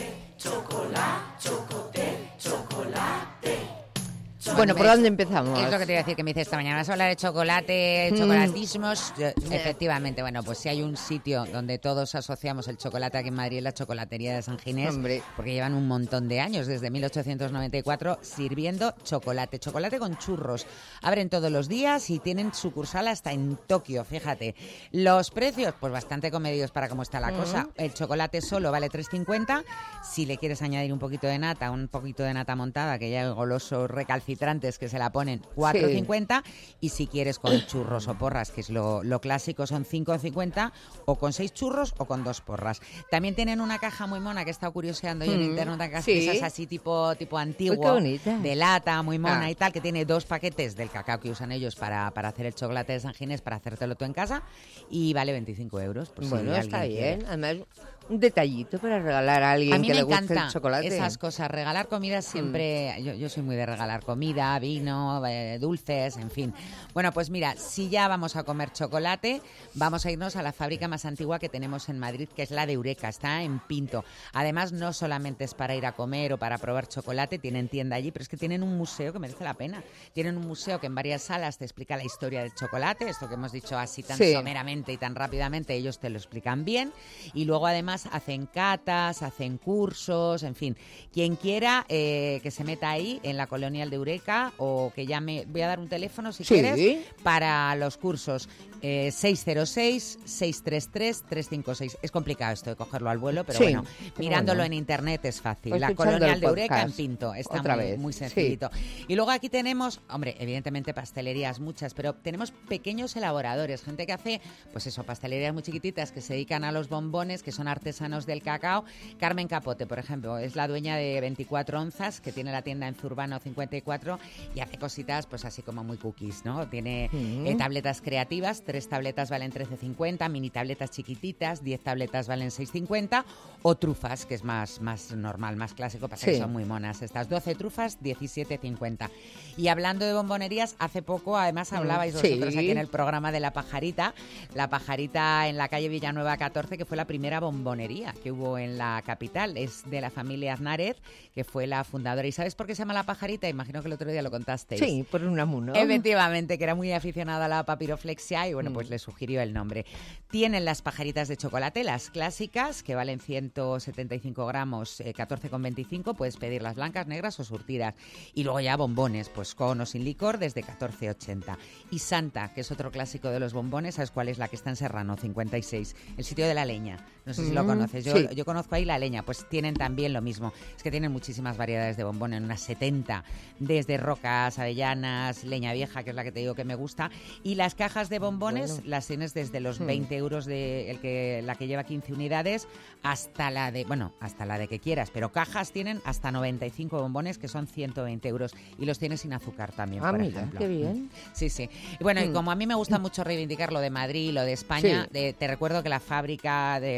Chocolate, chocolate, chocolate. Bueno, ¿por dónde empezamos? Es lo que te iba a decir, que me dice esta mañana. Vas a hablar de chocolate, chocolatismos. Mm. Efectivamente, bueno, pues si hay un sitio donde todos asociamos el chocolate aquí en Madrid, es la chocolatería de San Ginés, Hombre. porque llevan un montón de años, desde mil ochocientos noventa y cuatro, sirviendo chocolate. Chocolate con churros. Abren todos los días y tienen sucursal hasta en Tokio, fíjate. Los precios, pues bastante comedidos para cómo está la mm. cosa. El chocolate solo vale tres cincuenta. Si le quieres añadir un poquito de nata, un poquito de nata montada, que ya el goloso recalcitrante que se la ponen cuatro cincuenta sí. y si quieres con churros o porras, que es lo, lo clásico, son cinco cincuenta o con seis churros o con dos porras. También tienen una caja muy mona que he estado curioseando yo mm. en internet, una caja sí. que es así tipo, tipo antiguo, de lata, muy mona ah. y tal, que tiene dos paquetes del cacao que usan ellos para, para hacer el chocolate de San Ginés, para hacértelo tú en casa, y vale veinticinco euros. Pues bueno, si está bien. Quiere. Además, un detallito para regalar a alguien a mí que me le guste el chocolate. Esas cosas, regalar comida siempre, mm. yo, yo soy muy de regalar comida, vino, eh, dulces, en fin. Bueno, pues mira, si ya vamos a comer chocolate, vamos a irnos a la fábrica más antigua que tenemos en Madrid, que es la de Eureka, está en Pinto. Además, no solamente es para ir a comer o para probar chocolate, tienen tienda allí, pero es que tienen un museo que merece la pena. Tienen un museo que en varias salas te explica la historia del chocolate, esto que hemos dicho así tan sí. someramente y tan rápidamente, ellos te lo explican bien. Y luego además hacen catas, hacen cursos, en fin. Quien quiera eh, que se meta ahí en la Colonial de Eureka o que llame, voy a dar un teléfono si sí. quieres, para los cursos. Eh, seis cero seis, seis tres tres, tres cinco seis. Es complicado esto de cogerlo al vuelo, pero sí, bueno, mirándolo bueno. en internet es fácil. Pues la Colonial de Eureka en Pinto, está Otra muy, vez. muy sencillito. Sí. Y luego aquí tenemos, hombre, evidentemente pastelerías muchas, pero tenemos pequeños elaboradores, gente que hace, pues eso, pastelerías muy chiquititas que se dedican a los bombones, que son artesanos del cacao. Carmen Capote, por ejemplo, es la dueña de veinticuatro onzas, que tiene la tienda en Zurbano cincuenta y cuatro y hace cositas, pues así como muy cookies, ¿no? Tiene mm. eh, tabletas creativas. Tres tabletas valen trece cincuenta, mini tabletas chiquititas, diez tabletas valen seis cincuenta, o trufas, que es más, más normal, más clásico, pasa sí. que son muy monas. Estas doce trufas, diecisiete cincuenta. Y hablando de bombonerías, hace poco además hablabais sí. vosotros aquí en el programa de La Pajarita, La Pajarita en la calle Villanueva catorce, que fue la primera bombonería que hubo en la capital. Es de la familia Aznárez, que fue la fundadora. ¿Y sabes por qué se llama La Pajarita? Imagino que el otro día lo contasteis. Sí, por un amuno. Efectivamente, que era muy aficionada a la papiroflexia y bueno, pues le sugirió el nombre. Tienen las pajaritas de chocolate, las clásicas, que valen ciento setenta y cinco gramos, eh, catorce con veinticinco. Puedes pedir las blancas, negras o surtidas. Y luego ya bombones, pues con o sin licor, desde catorce ochenta. Y Santa, que es otro clásico de los bombones, ¿sabes cuál es? La que está en Serrano, cincuenta y seis. El sitio de la leña. No sé si mm, lo conoces. Yo, sí. yo conozco ahí la leña. Pues tienen también lo mismo. Es que tienen muchísimas variedades de bombón, en unas setenta. Desde rocas, avellanas, leña vieja, que es la que te digo que me gusta. Y las cajas de bombones bueno. las tienes desde los veinte euros de el que la que lleva quince unidades hasta la de, bueno, hasta la de que quieras, pero cajas tienen hasta noventa y cinco bombones, que son ciento veinte euros, y los tienes sin azúcar también, ah, por mira, ejemplo. Qué bien. Sí, sí. Y bueno, mm. y como a mí me gusta mucho reivindicar lo de Madrid, lo de España, sí. de, te recuerdo que la fábrica de las más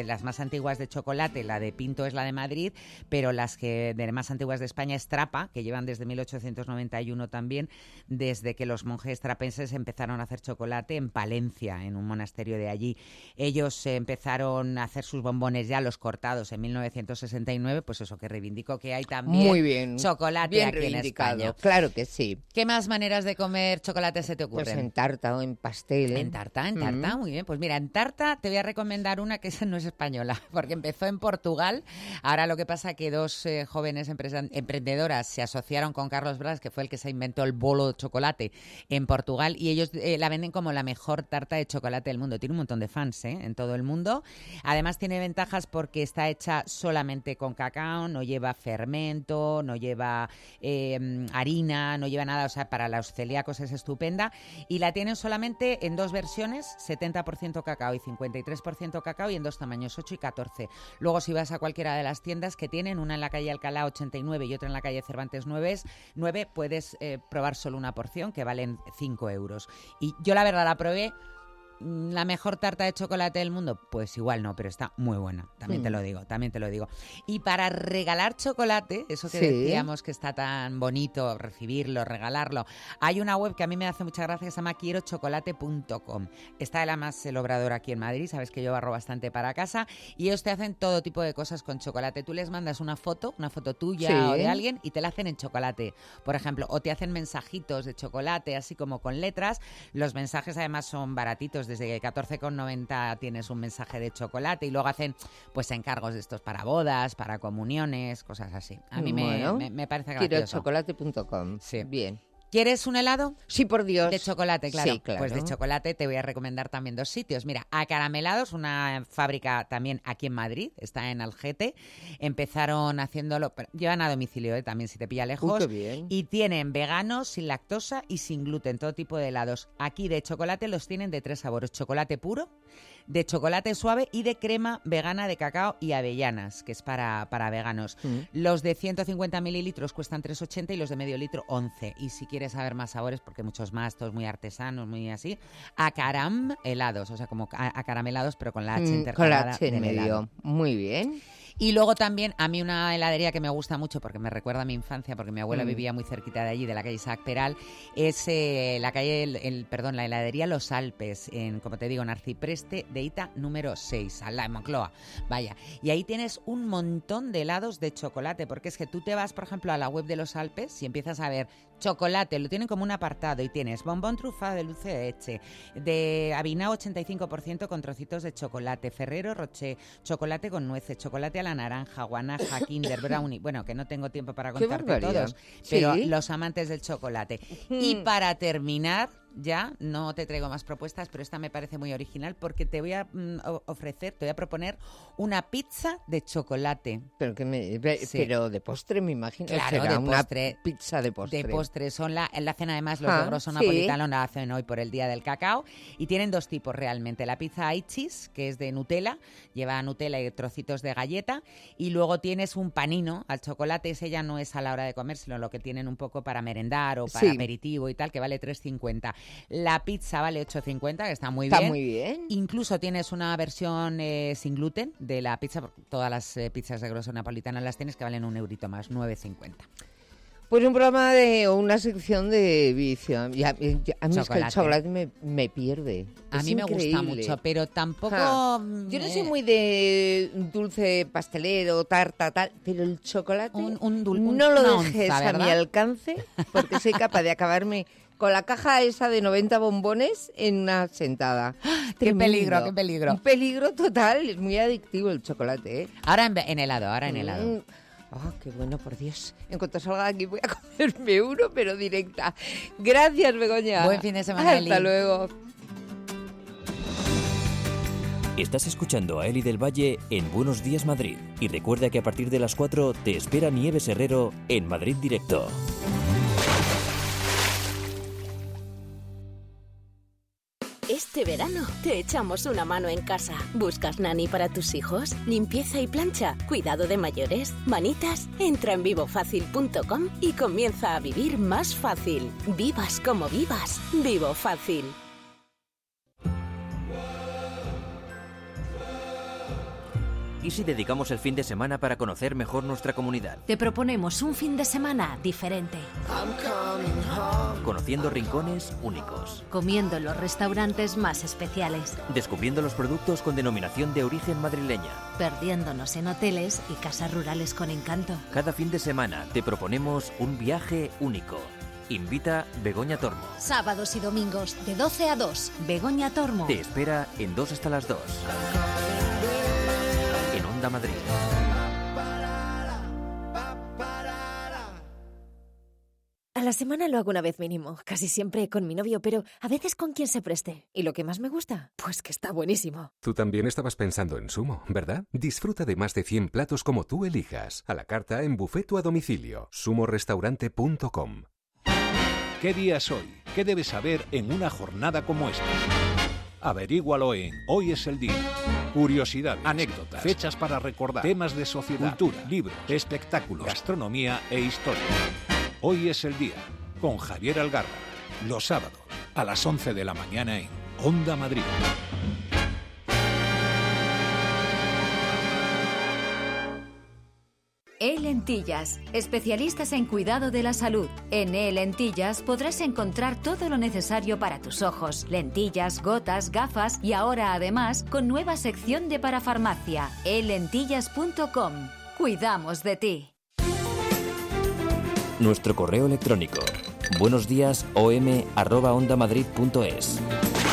antiguas de chocolate, la de Pinto es la de Madrid, pero las que de más antiguas de España es Trapa, que llevan desde mil ochocientos noventa y uno también, desde que los monjes trapenses empezaron a hacer chocolate en Palencia, en un monasterio de allí. Ellos eh, empezaron a hacer sus bombones ya, los cortados, en mil novecientos sesenta y nueve, pues eso, que reivindico que hay también Muy bien, chocolate bien aquí en España. Claro que sí. ¿Qué más maneras de comer chocolate se te ocurren? Pues en tarta o en pastel. En tarta, en tarta, Mm. muy bien. Pues mira, en tarta te voy a recomendar una que esa no es española, porque empezó en Portugal. Ahora lo que pasa es que dos eh, jóvenes empresa- emprendedoras se asociaron con Carlos Bras, que fue el que se inventó el bolo de chocolate en Portugal, y ellos eh, la venden como la mejor tarta de chocolate del mundo. Tiene un montón de fans ¿eh? en todo el mundo. Además tiene ventajas porque está hecha solamente con cacao, no lleva fermento, no lleva eh, harina, no lleva nada, o sea, para los celíacos es estupenda, y la tienen solamente en dos versiones, setenta por ciento cacao y cincuenta y tres por ciento cacao, y en dos tamaños, ocho y catorce. Luego, si vas a cualquiera de las tiendas que tienen, una en la calle Alcalá ochenta y nueve y otra en la calle Cervantes nueve, puedes eh, probar solo una porción, que valen cinco euros. Y yo la verdad la probé. ¿La mejor tarta de chocolate del mundo? Pues igual no, pero está muy buena, también Mm. te lo digo, también te lo digo. Y para regalar chocolate, eso que Sí. decíamos que está tan bonito, recibirlo, regalarlo, hay una web que a mí me hace mucha gracia que se llama quiero chocolate punto com. Está la más el obrador aquí en Madrid, sabes que yo barro bastante para casa, y ellos te hacen todo tipo de cosas con chocolate. Tú les mandas una foto, una foto tuya Sí. o de alguien, y te la hacen en chocolate, por ejemplo, o te hacen mensajitos de chocolate, así como con letras. Los mensajes además son baratitos, desde catorce con noventa tienes un mensaje de chocolate, y luego hacen pues encargos de estos para bodas, para comuniones, cosas así. A mí me- Bueno, me, me parece quiero gracioso. chocolate punto com. Sí. Bien. ¿Quieres un helado? Sí, por Dios. De chocolate, claro. Sí, claro. Pues de chocolate te voy a recomendar también dos sitios. Mira, Acaramelados, una fábrica también aquí en Madrid, está en Algete. Empezaron haciéndolo, pero llevan a domicilio, ¿eh? También si te pilla lejos. Uy, qué bien. Y tienen veganos, sin lactosa y sin gluten, todo tipo de helados. Aquí de chocolate los tienen de tres sabores: chocolate puro, de chocolate suave y de crema vegana de cacao y avellanas, que es para, para veganos. Mm. Los de ciento cincuenta mililitros cuestan tres ochenta y los de medio litro once. Y si quieres saber más sabores, porque muchos más, todos muy artesanos, muy así, acaram helados, o sea, como a- acaramelados, pero con la H Mm, con intercalada la H en del medio. helado. Muy bien. Y luego también, a mí una heladería que me gusta mucho, porque me recuerda a mi infancia, porque mi abuela Mm. vivía muy cerquita de allí, de la calle Isaac Peral, es eh, la calle, el, el- perdón, la heladería Los Alpes, en, como te digo, en Arcipreste de Ita número seis, al lado de Moncloa. Vaya, y ahí tienes un montón de helados de chocolate, porque es que tú te vas, por ejemplo, a la web de Los Alpes y empiezas a ver chocolate, lo tienen como un apartado, y tienes bombón trufado de dulce de leche, de Avinao ochenta y cinco por ciento con trocitos de chocolate, Ferrero Rocher, chocolate con nueces, chocolate a la naranja, guanaja, Kinder, brownie, bueno, que no tengo tiempo para Qué contarte barbaridad. todos, pero Sí. los amantes del chocolate. Y Mm. para terminar, ya no te traigo más propuestas, pero esta me parece muy original, porque te voy a mm, o- ofrecer, te voy a proponer una pizza de chocolate. Pero, que me, ve- Sí. pero de postre, me imagino. Claro, Será de una postre. pizza de postre. De postre. Son la, en la cena, además, los Ah, de Grosso sí. Napolitano la hacen hoy por el Día del Cacao. Y tienen dos tipos realmente. La pizza Aichis, que es de Nutella, lleva Nutella y trocitos de galleta. Y luego tienes un panino al chocolate. Ese ya no es a la hora de comer, sino lo que tienen un poco para merendar o para Sí. aperitivo y tal, que vale tres cincuenta. La pizza vale ocho cincuenta, que está muy Está bien. muy bien. Incluso tienes una versión eh, sin gluten de la pizza. Todas las eh, pizzas de Grosso Napolitano las tienes, que valen un eurito más, nueve cincuenta. Pues un programa de o una sección de vicio. Y a, y a mí es que el Chocolate. chocolate me, me pierde. A Es mí me gusta increíble. mucho, pero tampoco... Ja. mm, Yo no soy eh, muy de dulce pastelero, tarta, tal, pero el chocolate Un- un dul- un- no lo una dejes onza, a mi ¿verdad? alcance, porque soy capaz de acabarme con la caja esa de noventa bombones en una sentada. Qué Tremendo. peligro, qué peligro. Un peligro total, es muy adictivo el chocolate, ¿eh? Ahora en, en helado, ahora en helado. Mm. Ah, qué bueno, por Dios. En cuanto salga de aquí voy a comerme uno, pero directa. Gracias, Begoña. Buen fin de semana, Hasta Eli. luego. Estás escuchando a Eli del Valle en Buenos Días Madrid. Y recuerda que a partir de las cuatro te espera Nieves Herrero en Madrid Directo. Este verano te echamos una mano en casa. ¿Buscas nani para tus hijos? ¿Limpieza y plancha? ¿Cuidado de mayores? ¿Manitas? Entra en vivo fácil punto com y comienza a vivir más fácil. Vivas como vivas. Vivo Fácil. ¿Y si dedicamos el fin de semana para conocer mejor nuestra comunidad? Te proponemos un fin de semana diferente. Conociendo rincones únicos. Comiendo en los restaurantes más especiales. Descubriendo los productos con denominación de origen madrileña. Perdiéndonos en hoteles y casas rurales con encanto. Cada fin de semana te proponemos un viaje único. Invita Begoña Tormo. Sábados y domingos de doce a dos. Begoña Tormo. Te espera en dos hasta las dos. En Onda Madrid. A la semana lo hago una vez mínimo, casi siempre con mi novio, pero a veces con quien se preste. ¿Y lo que más me gusta? Pues que está buenísimo. Tú también estabas pensando en Sumo, ¿verdad? Disfruta de más de cien platos como tú elijas. A la carta en buffet o a domicilio. sumo restaurante punto com. ¿Qué día es hoy? ¿Qué debes saber en una jornada como esta? Averígualo en Hoy es el Día. Curiosidades, anécdotas, fechas para recordar, temas de sociedad, cultura, libros, espectáculos, gastronomía e historia. Hoy es el Día, con Javier Algarra. Los sábados, a las once de la mañana en Onda Madrid. E-Lentillas, especialistas en cuidado de la salud. En E-Lentillas podrás encontrar todo lo necesario para tus ojos. Lentillas, gotas, gafas y ahora además con nueva sección de parafarmacia. e lentillas punto com. Cuidamos de ti. Nuestro correo electrónico buenosdiasom arroba ondamadrid punto es.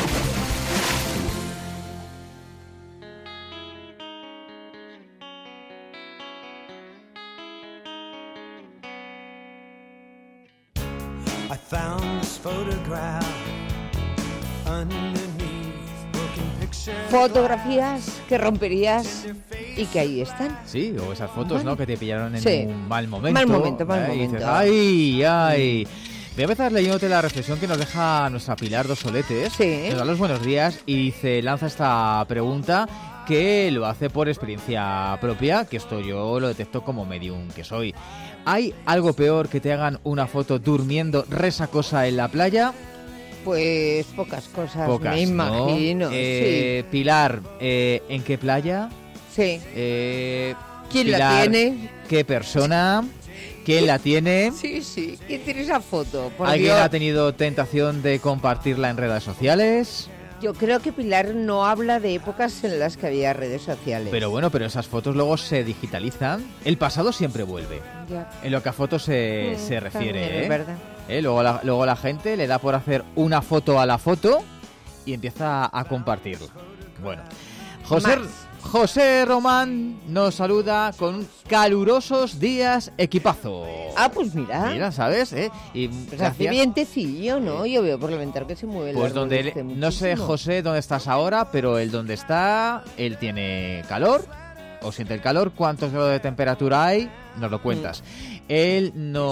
Fotografías que romperías y que ahí están. Sí, o esas fotos, Bueno. ¿no? Que te pillaron en Sí. un mal momento. Mal momento, mal ¿eh? Y momento. dices, ¡ay, ay! Voy a empezar leyéndote la reflexión que nos deja nuestra Pilar Dos Soletes. Sí. Nos da los buenos días y dice, lanza esta pregunta que lo hace por experiencia propia, que esto yo lo detecto como medium que soy. ¿Hay algo peor que te hagan una foto durmiendo resacosa en la playa? Pues pocas cosas, Pocas, me ¿no? imagino. Eh, Pilar, eh, ¿en qué playa? Sí. Eh, ¿Quién la Pilar, tiene? ¿qué persona? ¿Quién la tiene? Sí, sí. ¿Quién tiene esa foto? Por ¿Alguien Dios. ha tenido tentación de compartirla en redes sociales? Yo creo que Pilar no habla de épocas en las que había redes sociales. Pero bueno, pero esas fotos luego se digitalizan. El pasado siempre vuelve. Ya. En lo que a fotos se, Mm, se refiere, también ¿eh? es verdad. ¿Eh? Luego, la, luego la gente le da por hacer una foto a la foto y empieza a compartirla. Bueno, José, Más. José Román nos saluda con calurosos días equipazo. Ah, pues mira. Mira, ¿sabes? ¿Eh? Y Pues hace gracias. vientecillo, ¿no? Yo veo por el ventano que se mueve el Pues árbol donde este él- no sé, muchísimo. José, dónde estás ahora, pero él donde está, él tiene calor, o siente el calor, cuántos grados de temperatura hay, nos lo cuentas. Mm. Él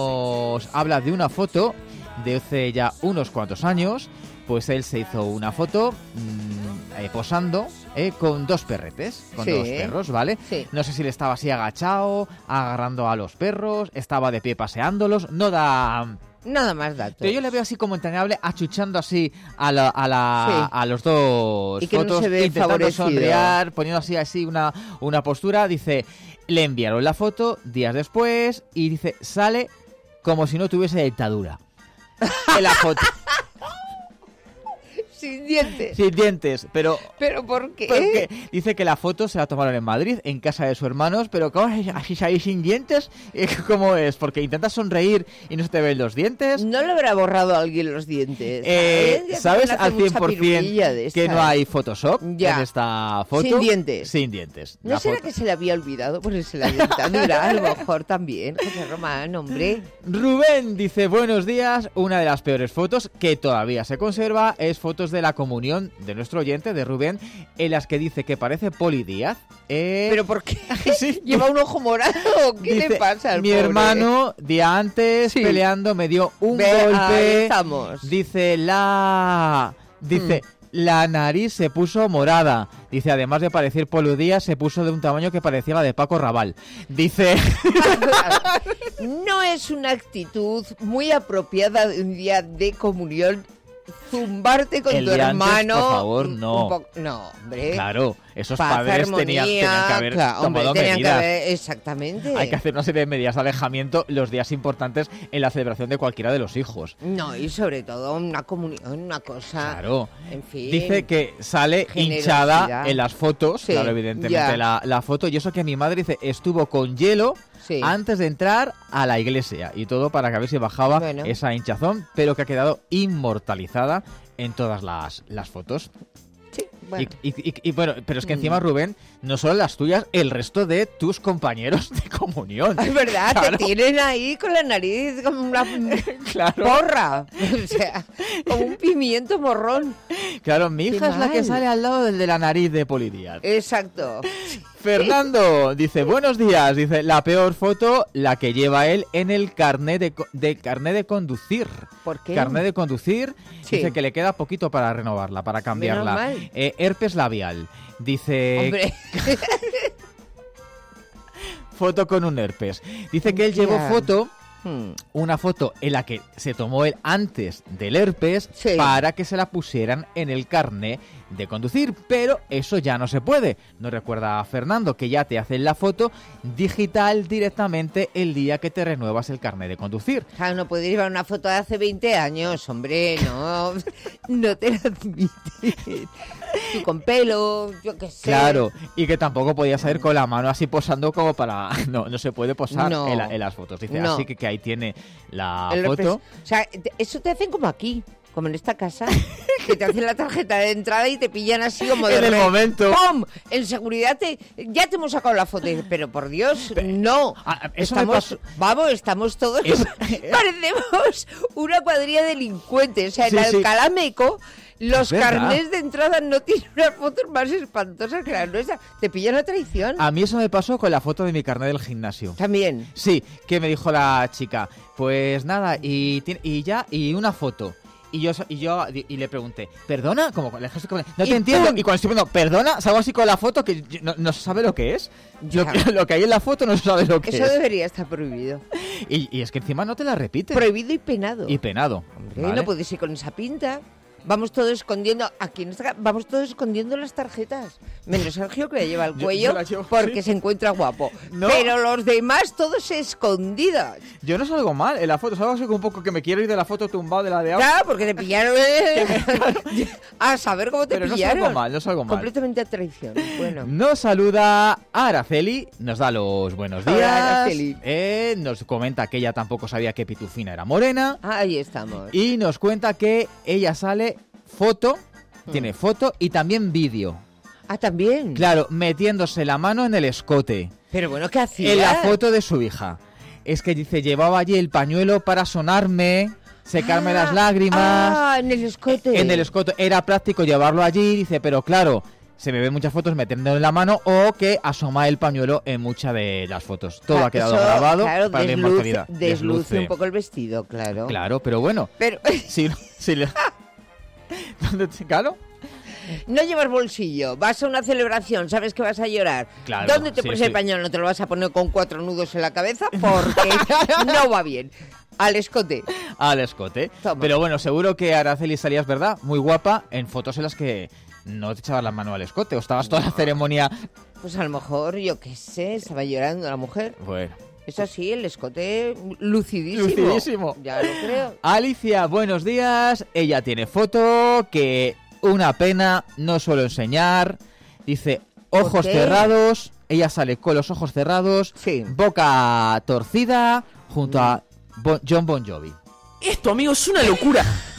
nos habla de una foto de hace ya unos cuantos años, pues él se hizo una foto mmm, eh, posando eh, con dos perretes, con Sí. dos perros, ¿vale? Sí. No sé si le estaba así agachado, agarrando a los perros, estaba de pie paseándolos, no da... Nada más datos. Pero yo le veo así como entrañable, achuchando así a, la, a, la, Sí. a los dos Y que no fotos, se ve intentando favorecido. sonrear, poniendo así, así una, una postura. Dice, le enviaron la foto días después y dice, sale como si no tuviese dictadura. En la foto, Sin dientes. sin dientes, pero... ¿Pero por qué? Porque dice que la foto se la tomaron en Madrid, en casa de sus hermanos, pero ¿cómo es así salís sin dientes? ¿Cómo es? Porque intentas sonreír y no se te ven los dientes. No le habrá borrado a alguien los dientes. Eh, Ya ¿Sabes también hace al cien mucha por ciento pirulilla de que estas. no hay Photoshop Ya. en esta foto? Sin dientes. Sin dientes. ¿No La será foto. que se le había olvidado ponerse la dentadura? A lo mejor también. José Román, hombre. Rubén dice, buenos días, una de las peores fotos que todavía se conserva es fotos de la comunión de nuestro oyente, de Rubén, en las que dice que parece Poli Díaz. Eh, ¿Pero por qué? Sí. ¿Lleva un ojo morado? ¿Qué Dice, le pasa al mi pobre? hermano, día antes, Sí. peleando, me dio un Ve, ahí golpe. estamos. Dice, la... Dice... Mm. La nariz se puso morada. Dice, además de parecer Polo Díaz, se puso de un tamaño que parecía la de Paco Raval. Dice... No es una actitud muy apropiada de un día de comunión zumbarte con el tu día antes, hermano. por favor, no. Un po- no, hombre. Claro, esos Paz, padres armonía, tenían, tenían que haber claro, hombre, tomado tenían que medidas. haber- exactamente. Hay que hacer una serie de medidas de alejamiento los días importantes en la celebración de cualquiera de los hijos. No, y sobre todo una comunión, una cosa. Claro. En fin. Dice que sale Generosidad. hinchada en las fotos, Sí, claro, evidentemente ya. la, la foto, y eso que mi madre dice estuvo con hielo Sí. antes de entrar a la iglesia y todo para que a ver si bajaba Bueno. esa hinchazón, pero que ha quedado inmortalizada en todas las, las fotos. Bueno. Y, y- y- y bueno, pero es que encima, Mm. Rubén, no solo las tuyas, el resto de tus compañeros de comunión. Es verdad, Claro. te tienen ahí con la nariz como una porra. O sea, como un pimiento morrón. Claro, mi Qué hija es la que mal. sale al lado del de la nariz de Polidiar. Exacto. Fernando dice, buenos días, dice, la peor foto, la que lleva él en el carnet de, co- de carnet de conducir. ¿Por qué? Carnet de conducir, Sí. dice que le queda poquito para renovarla, para cambiarla. mal. Eh, herpes labial, dice, Hombre. foto con un herpes. Dice que él llevó Ya. foto, Hmm. una foto en la que se tomó él antes del herpes Sí. para que se la pusieran en el carnet de conducir, pero eso ya no se puede. Nos recuerda a Fernando que ya te hacen la foto digital directamente el día que te renuevas el carnet de conducir. Claro, no puedes llevar una foto de hace veinte años, hombre, no. No te la admiten. Tú con pelo, yo qué sé. Claro, y que tampoco podías ir con la mano así posando como para... No, no se puede posar No. en, la- en las fotos. Dice, No. así que, que ahí tiene la El foto. repres- O sea, te- eso te hacen como aquí, como en esta casa, que te hacen la tarjeta de entrada y te pillan así como de En el re- momento. ¡Pum! En seguridad te, ya te hemos sacado la foto. Y dices, pero por Dios, no. Ah, eso me estamos, pasó- vamos, estamos todos Es- parecemos una cuadrilla de delincuentes. O sea, Sí, en sí. Alcalá Meco los Es verdad. carnés de entrada no tienen unas fotos más espantosas que las nuestras. Te pillan a traición. A mí eso me pasó con la foto de mi carnet del gimnasio. También. Sí, que me dijo la chica, pues nada, y, tiene- y ya, y una foto. Y yo, y yo y le pregunté, ¿perdona? Como con el gesto como de, no Y te entiendo. ¡pum! Y cuando estoy viendo, ¿perdona? Salgo así con la foto que yo- no, no se sabe lo que es. Lo Ya. que, lo que hay en la foto no se sabe lo que Eso es. debería estar prohibido. Y, y es que encima no te la repite. Prohibido y penado. Y penado. Hombre, ¿vale? no puedes ir con esa pinta. Vamos todos escondiendo, aquí en esta ca- vamos todos escondiendo las tarjetas. Menos Sergio que la lleva al Yo- cuello yo la llevo, porque sí. se encuentra guapo. No. Pero los demás todos escondidos. Yo no salgo mal en la foto, salgo así como un poco que me quiero ir de la foto tumbado de la de ahora. Claro, porque te pillaron. eh. A saber cómo te Pero no pillaron. salgo mal, no salgo mal. Completamente a traición. Bueno. Nos saluda Araceli, nos da los buenos Hola, días. Araceli. eh, nos comenta que ella tampoco sabía que Pitufina era morena. Ahí estamos. Y nos cuenta que ella sale foto, tiene foto y también vídeo. Ah, también. Claro, metiéndose la mano en el escote. Pero bueno, ¿qué hacía? En la foto de su hija. Es que dice, llevaba allí el pañuelo para sonarme, secarme Ah, las lágrimas. Ah, en el escote. En el escote era práctico llevarlo allí, dice, pero claro, se me ven muchas fotos metiendo en la mano o que asoma el pañuelo en muchas de las fotos. Todo Claro, ha quedado eso, grabado claro, para la desluce- inmortalidad. Desluce un poco el vestido, claro. Claro, pero bueno. Pero Si, si le... ¿Dónde te- claro? no llevas bolsillo, vas a una celebración, sabes que vas a llorar. Claro, ¿Dónde te sí, pones sí. el pañuelo? No te lo vas a poner con cuatro nudos en la cabeza porque no va bien. Al escote. Al escote. Toma. Pero bueno, seguro que Araceli salías, ¿verdad? Muy guapa en fotos en las que no te echabas la mano al escote o estabas toda la ceremonia. Pues a lo mejor, yo qué sé, estaba llorando la mujer. Bueno. Es así, el escote lucidísimo. Lucidísimo. Ya lo creo. Alicia, buenos días. Ella tiene foto que una pena, no suelo enseñar. Dice, ojos qué? cerrados. Ella sale con los ojos cerrados, Sí. boca torcida, junto a Bon- John Bon Jovi. Esto, amigo, es una locura.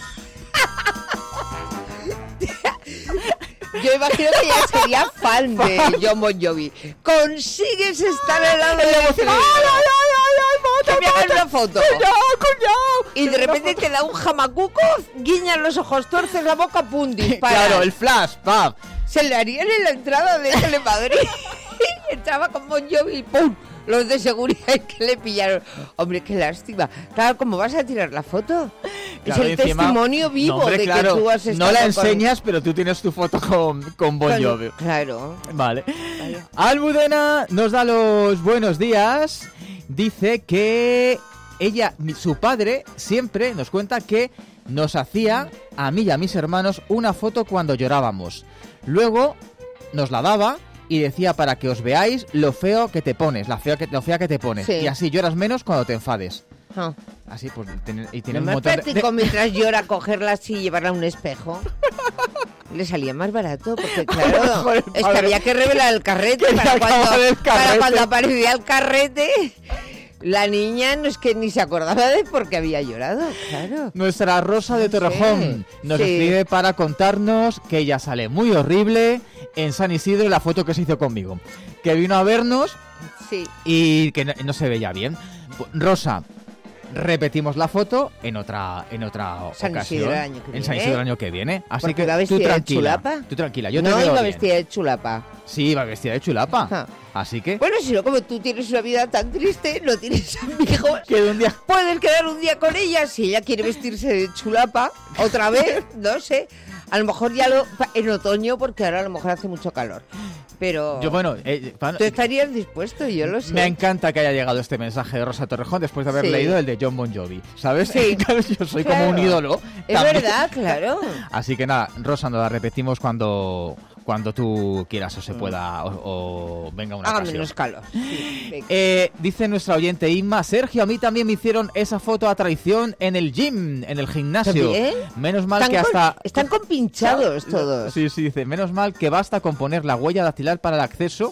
Yo imagino que ya sería fan de John Bon Jovi. Consigues estar al lado de la ¡Ay, ay, ay, que me hagan una foto. ¡Cuñado, cuñado! Y de repente te da un jamacuco, guiñas los ojos, torces la boca, pum, dispara. Claro, el flash, pam. Se le harían en la entrada de Telemadrid. Entraba con Bon Jovi y pum. Los de seguridad que le pillaron. Hombre, qué lástima. Claro, ¿cómo vas a tirar la foto? Claro, es el encima- testimonio vivo No, hombre, de claro, que tú has estado no la con- enseñas, pero tú tienes tu foto con, con Bon con- Jovi. Claro. Vale. Almudena nos da los buenos días. Dice que ella, mi- su padre, siempre nos cuenta que nos hacía, a mí y a mis hermanos, una foto cuando llorábamos. Luego nos la daba y decía para que os veáis lo feo que te pones, la fea que, lo fea que te pones. Sí. Y así lloras menos cuando te enfades. Ah. Así, pues, ten, y tiene ¿No un más montón de... práctico mientras llora cogerla así y llevarla a un espejo? Le salía más barato, porque claro, Joder, es que padre. había que revelar el carrete Que para se cuando, acaba el para carrete. cuando aparecía el carrete. La niña no es que ni se acordaba de por qué había llorado, claro. Nuestra Rosa de Torrejón nos sí. escribe para contarnos que ella sale muy horrible en San Isidro en la foto que se hizo conmigo. Que vino a vernos Sí. y que no, no se veía bien. Rosa, repetimos la foto en otra en otra San ocasión. Isidro el año que en San viene. Isidro el año que viene. Así Porque que iba tú vestida de tranquila. chulapa. Tú tranquila, yo te No veo iba bien. vestida de chulapa. Sí, iba vestida de chulapa. Ajá. Así que Bueno, si no, como tú tienes una vida tan triste, no tienes amigos, que un día puedes quedar un día con ella. Si ella quiere vestirse de chulapa, otra vez, no sé. A lo mejor ya lo en otoño, porque ahora a lo mejor hace mucho calor. Pero yo bueno, eh, tú estarías dispuesto, yo lo sé. me encanta que haya llegado este mensaje de Rosa Torrejón después de haber Sí. leído el de John Bon Jovi, ¿sabes? Sí. Yo soy Claro. como un ídolo. Es también. verdad, claro. Así que nada, Rosa, nos la repetimos cuando cuando tú quieras o se pueda o, o venga una Haga ocasión. menos calor. Sí, venga. Eh, dice nuestra oyente Inma, Sergio, a mí también me hicieron esa foto a traición en el gym, en el gimnasio. ¿También? Menos mal Están que con- hasta... están compinchados todos. Sí, sí, dice, menos mal que basta con poner la huella dactilar para el acceso.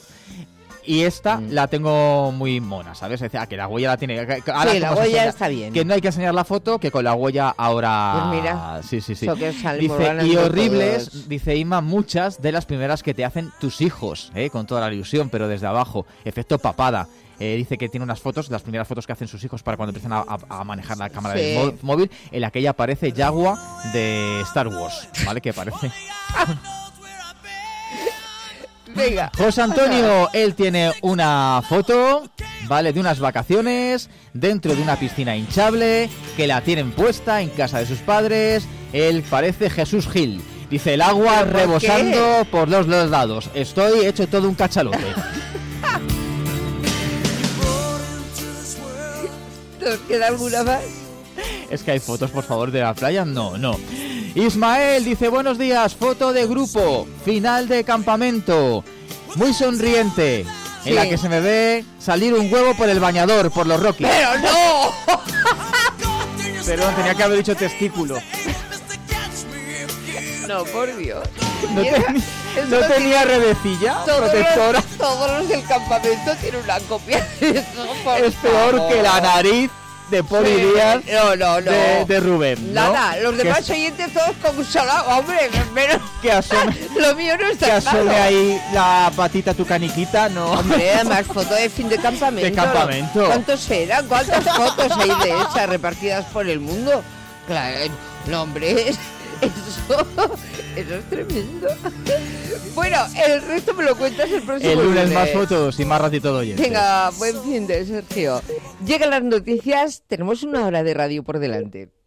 Y esta Mm. la tengo muy mona, ¿sabes? O sea, que la huella la tiene... que- que ahora Sí, la como se huella enseña- está bien. Que no hay que enseñar la foto, que con la huella ahora... Pues mira, sí, sí, sí. eso que salimos Dice, ganando y horribles, todos. dice Inma, muchas de las primeras que te hacen tus hijos, ¿eh? Con toda la ilusión, pero desde abajo. Efecto papada. Eh, dice que tiene unas fotos, las primeras fotos que hacen sus hijos para cuando empiezan a, a- a manejar la cámara Sí. del mó- móvil, en la que ella aparece Jaguar de Star Wars, ¿vale? Que parece... Venga. José Antonio, él tiene una foto, ¿vale? De unas vacaciones dentro de una piscina hinchable que la tienen puesta en casa de sus padres. Él parece Jesús Gil. Dice, el agua ¿Pero por rebosando qué? por los dos lados. Estoy hecho todo un cachalote. ¿Nos queda alguna más? Es que hay fotos, por favor, de la playa. No, no. Ismael dice, buenos días, foto de grupo, final de campamento, muy sonriente, en Sí. la que se me ve salir un huevo por el bañador, por los Rockies. ¡Pero no! Perdón, tenía que haber dicho testículo. No, por Dios. ¿No, Y esa- teni- eso ¿no tiene- tenía revecilla Todos protectora? los, todos los del campamento tienen una copia de eso, por Es peor favor. que la nariz de Poli Sí. Díaz No, no, no. de, de Rubén, ¿no? Nada, los Que demás es- oyentes todos con solado. Hombre, menos que asome, lo mío no que está asome claro. ahí la patita tu caniquita, no. Hombre, además, foto de fin de campamento. De campamento. ¿Cuántos eran? ¿Cuántas fotos hay de esas repartidas por el mundo? Claro, no, hombre, es- eso, eso es tremendo. Bueno, el resto me lo cuentas el próximo El lunes más fotos y más ratito de oyentes. Venga, buen fin de Sergio. Llegan las noticias, tenemos una hora de radio por delante.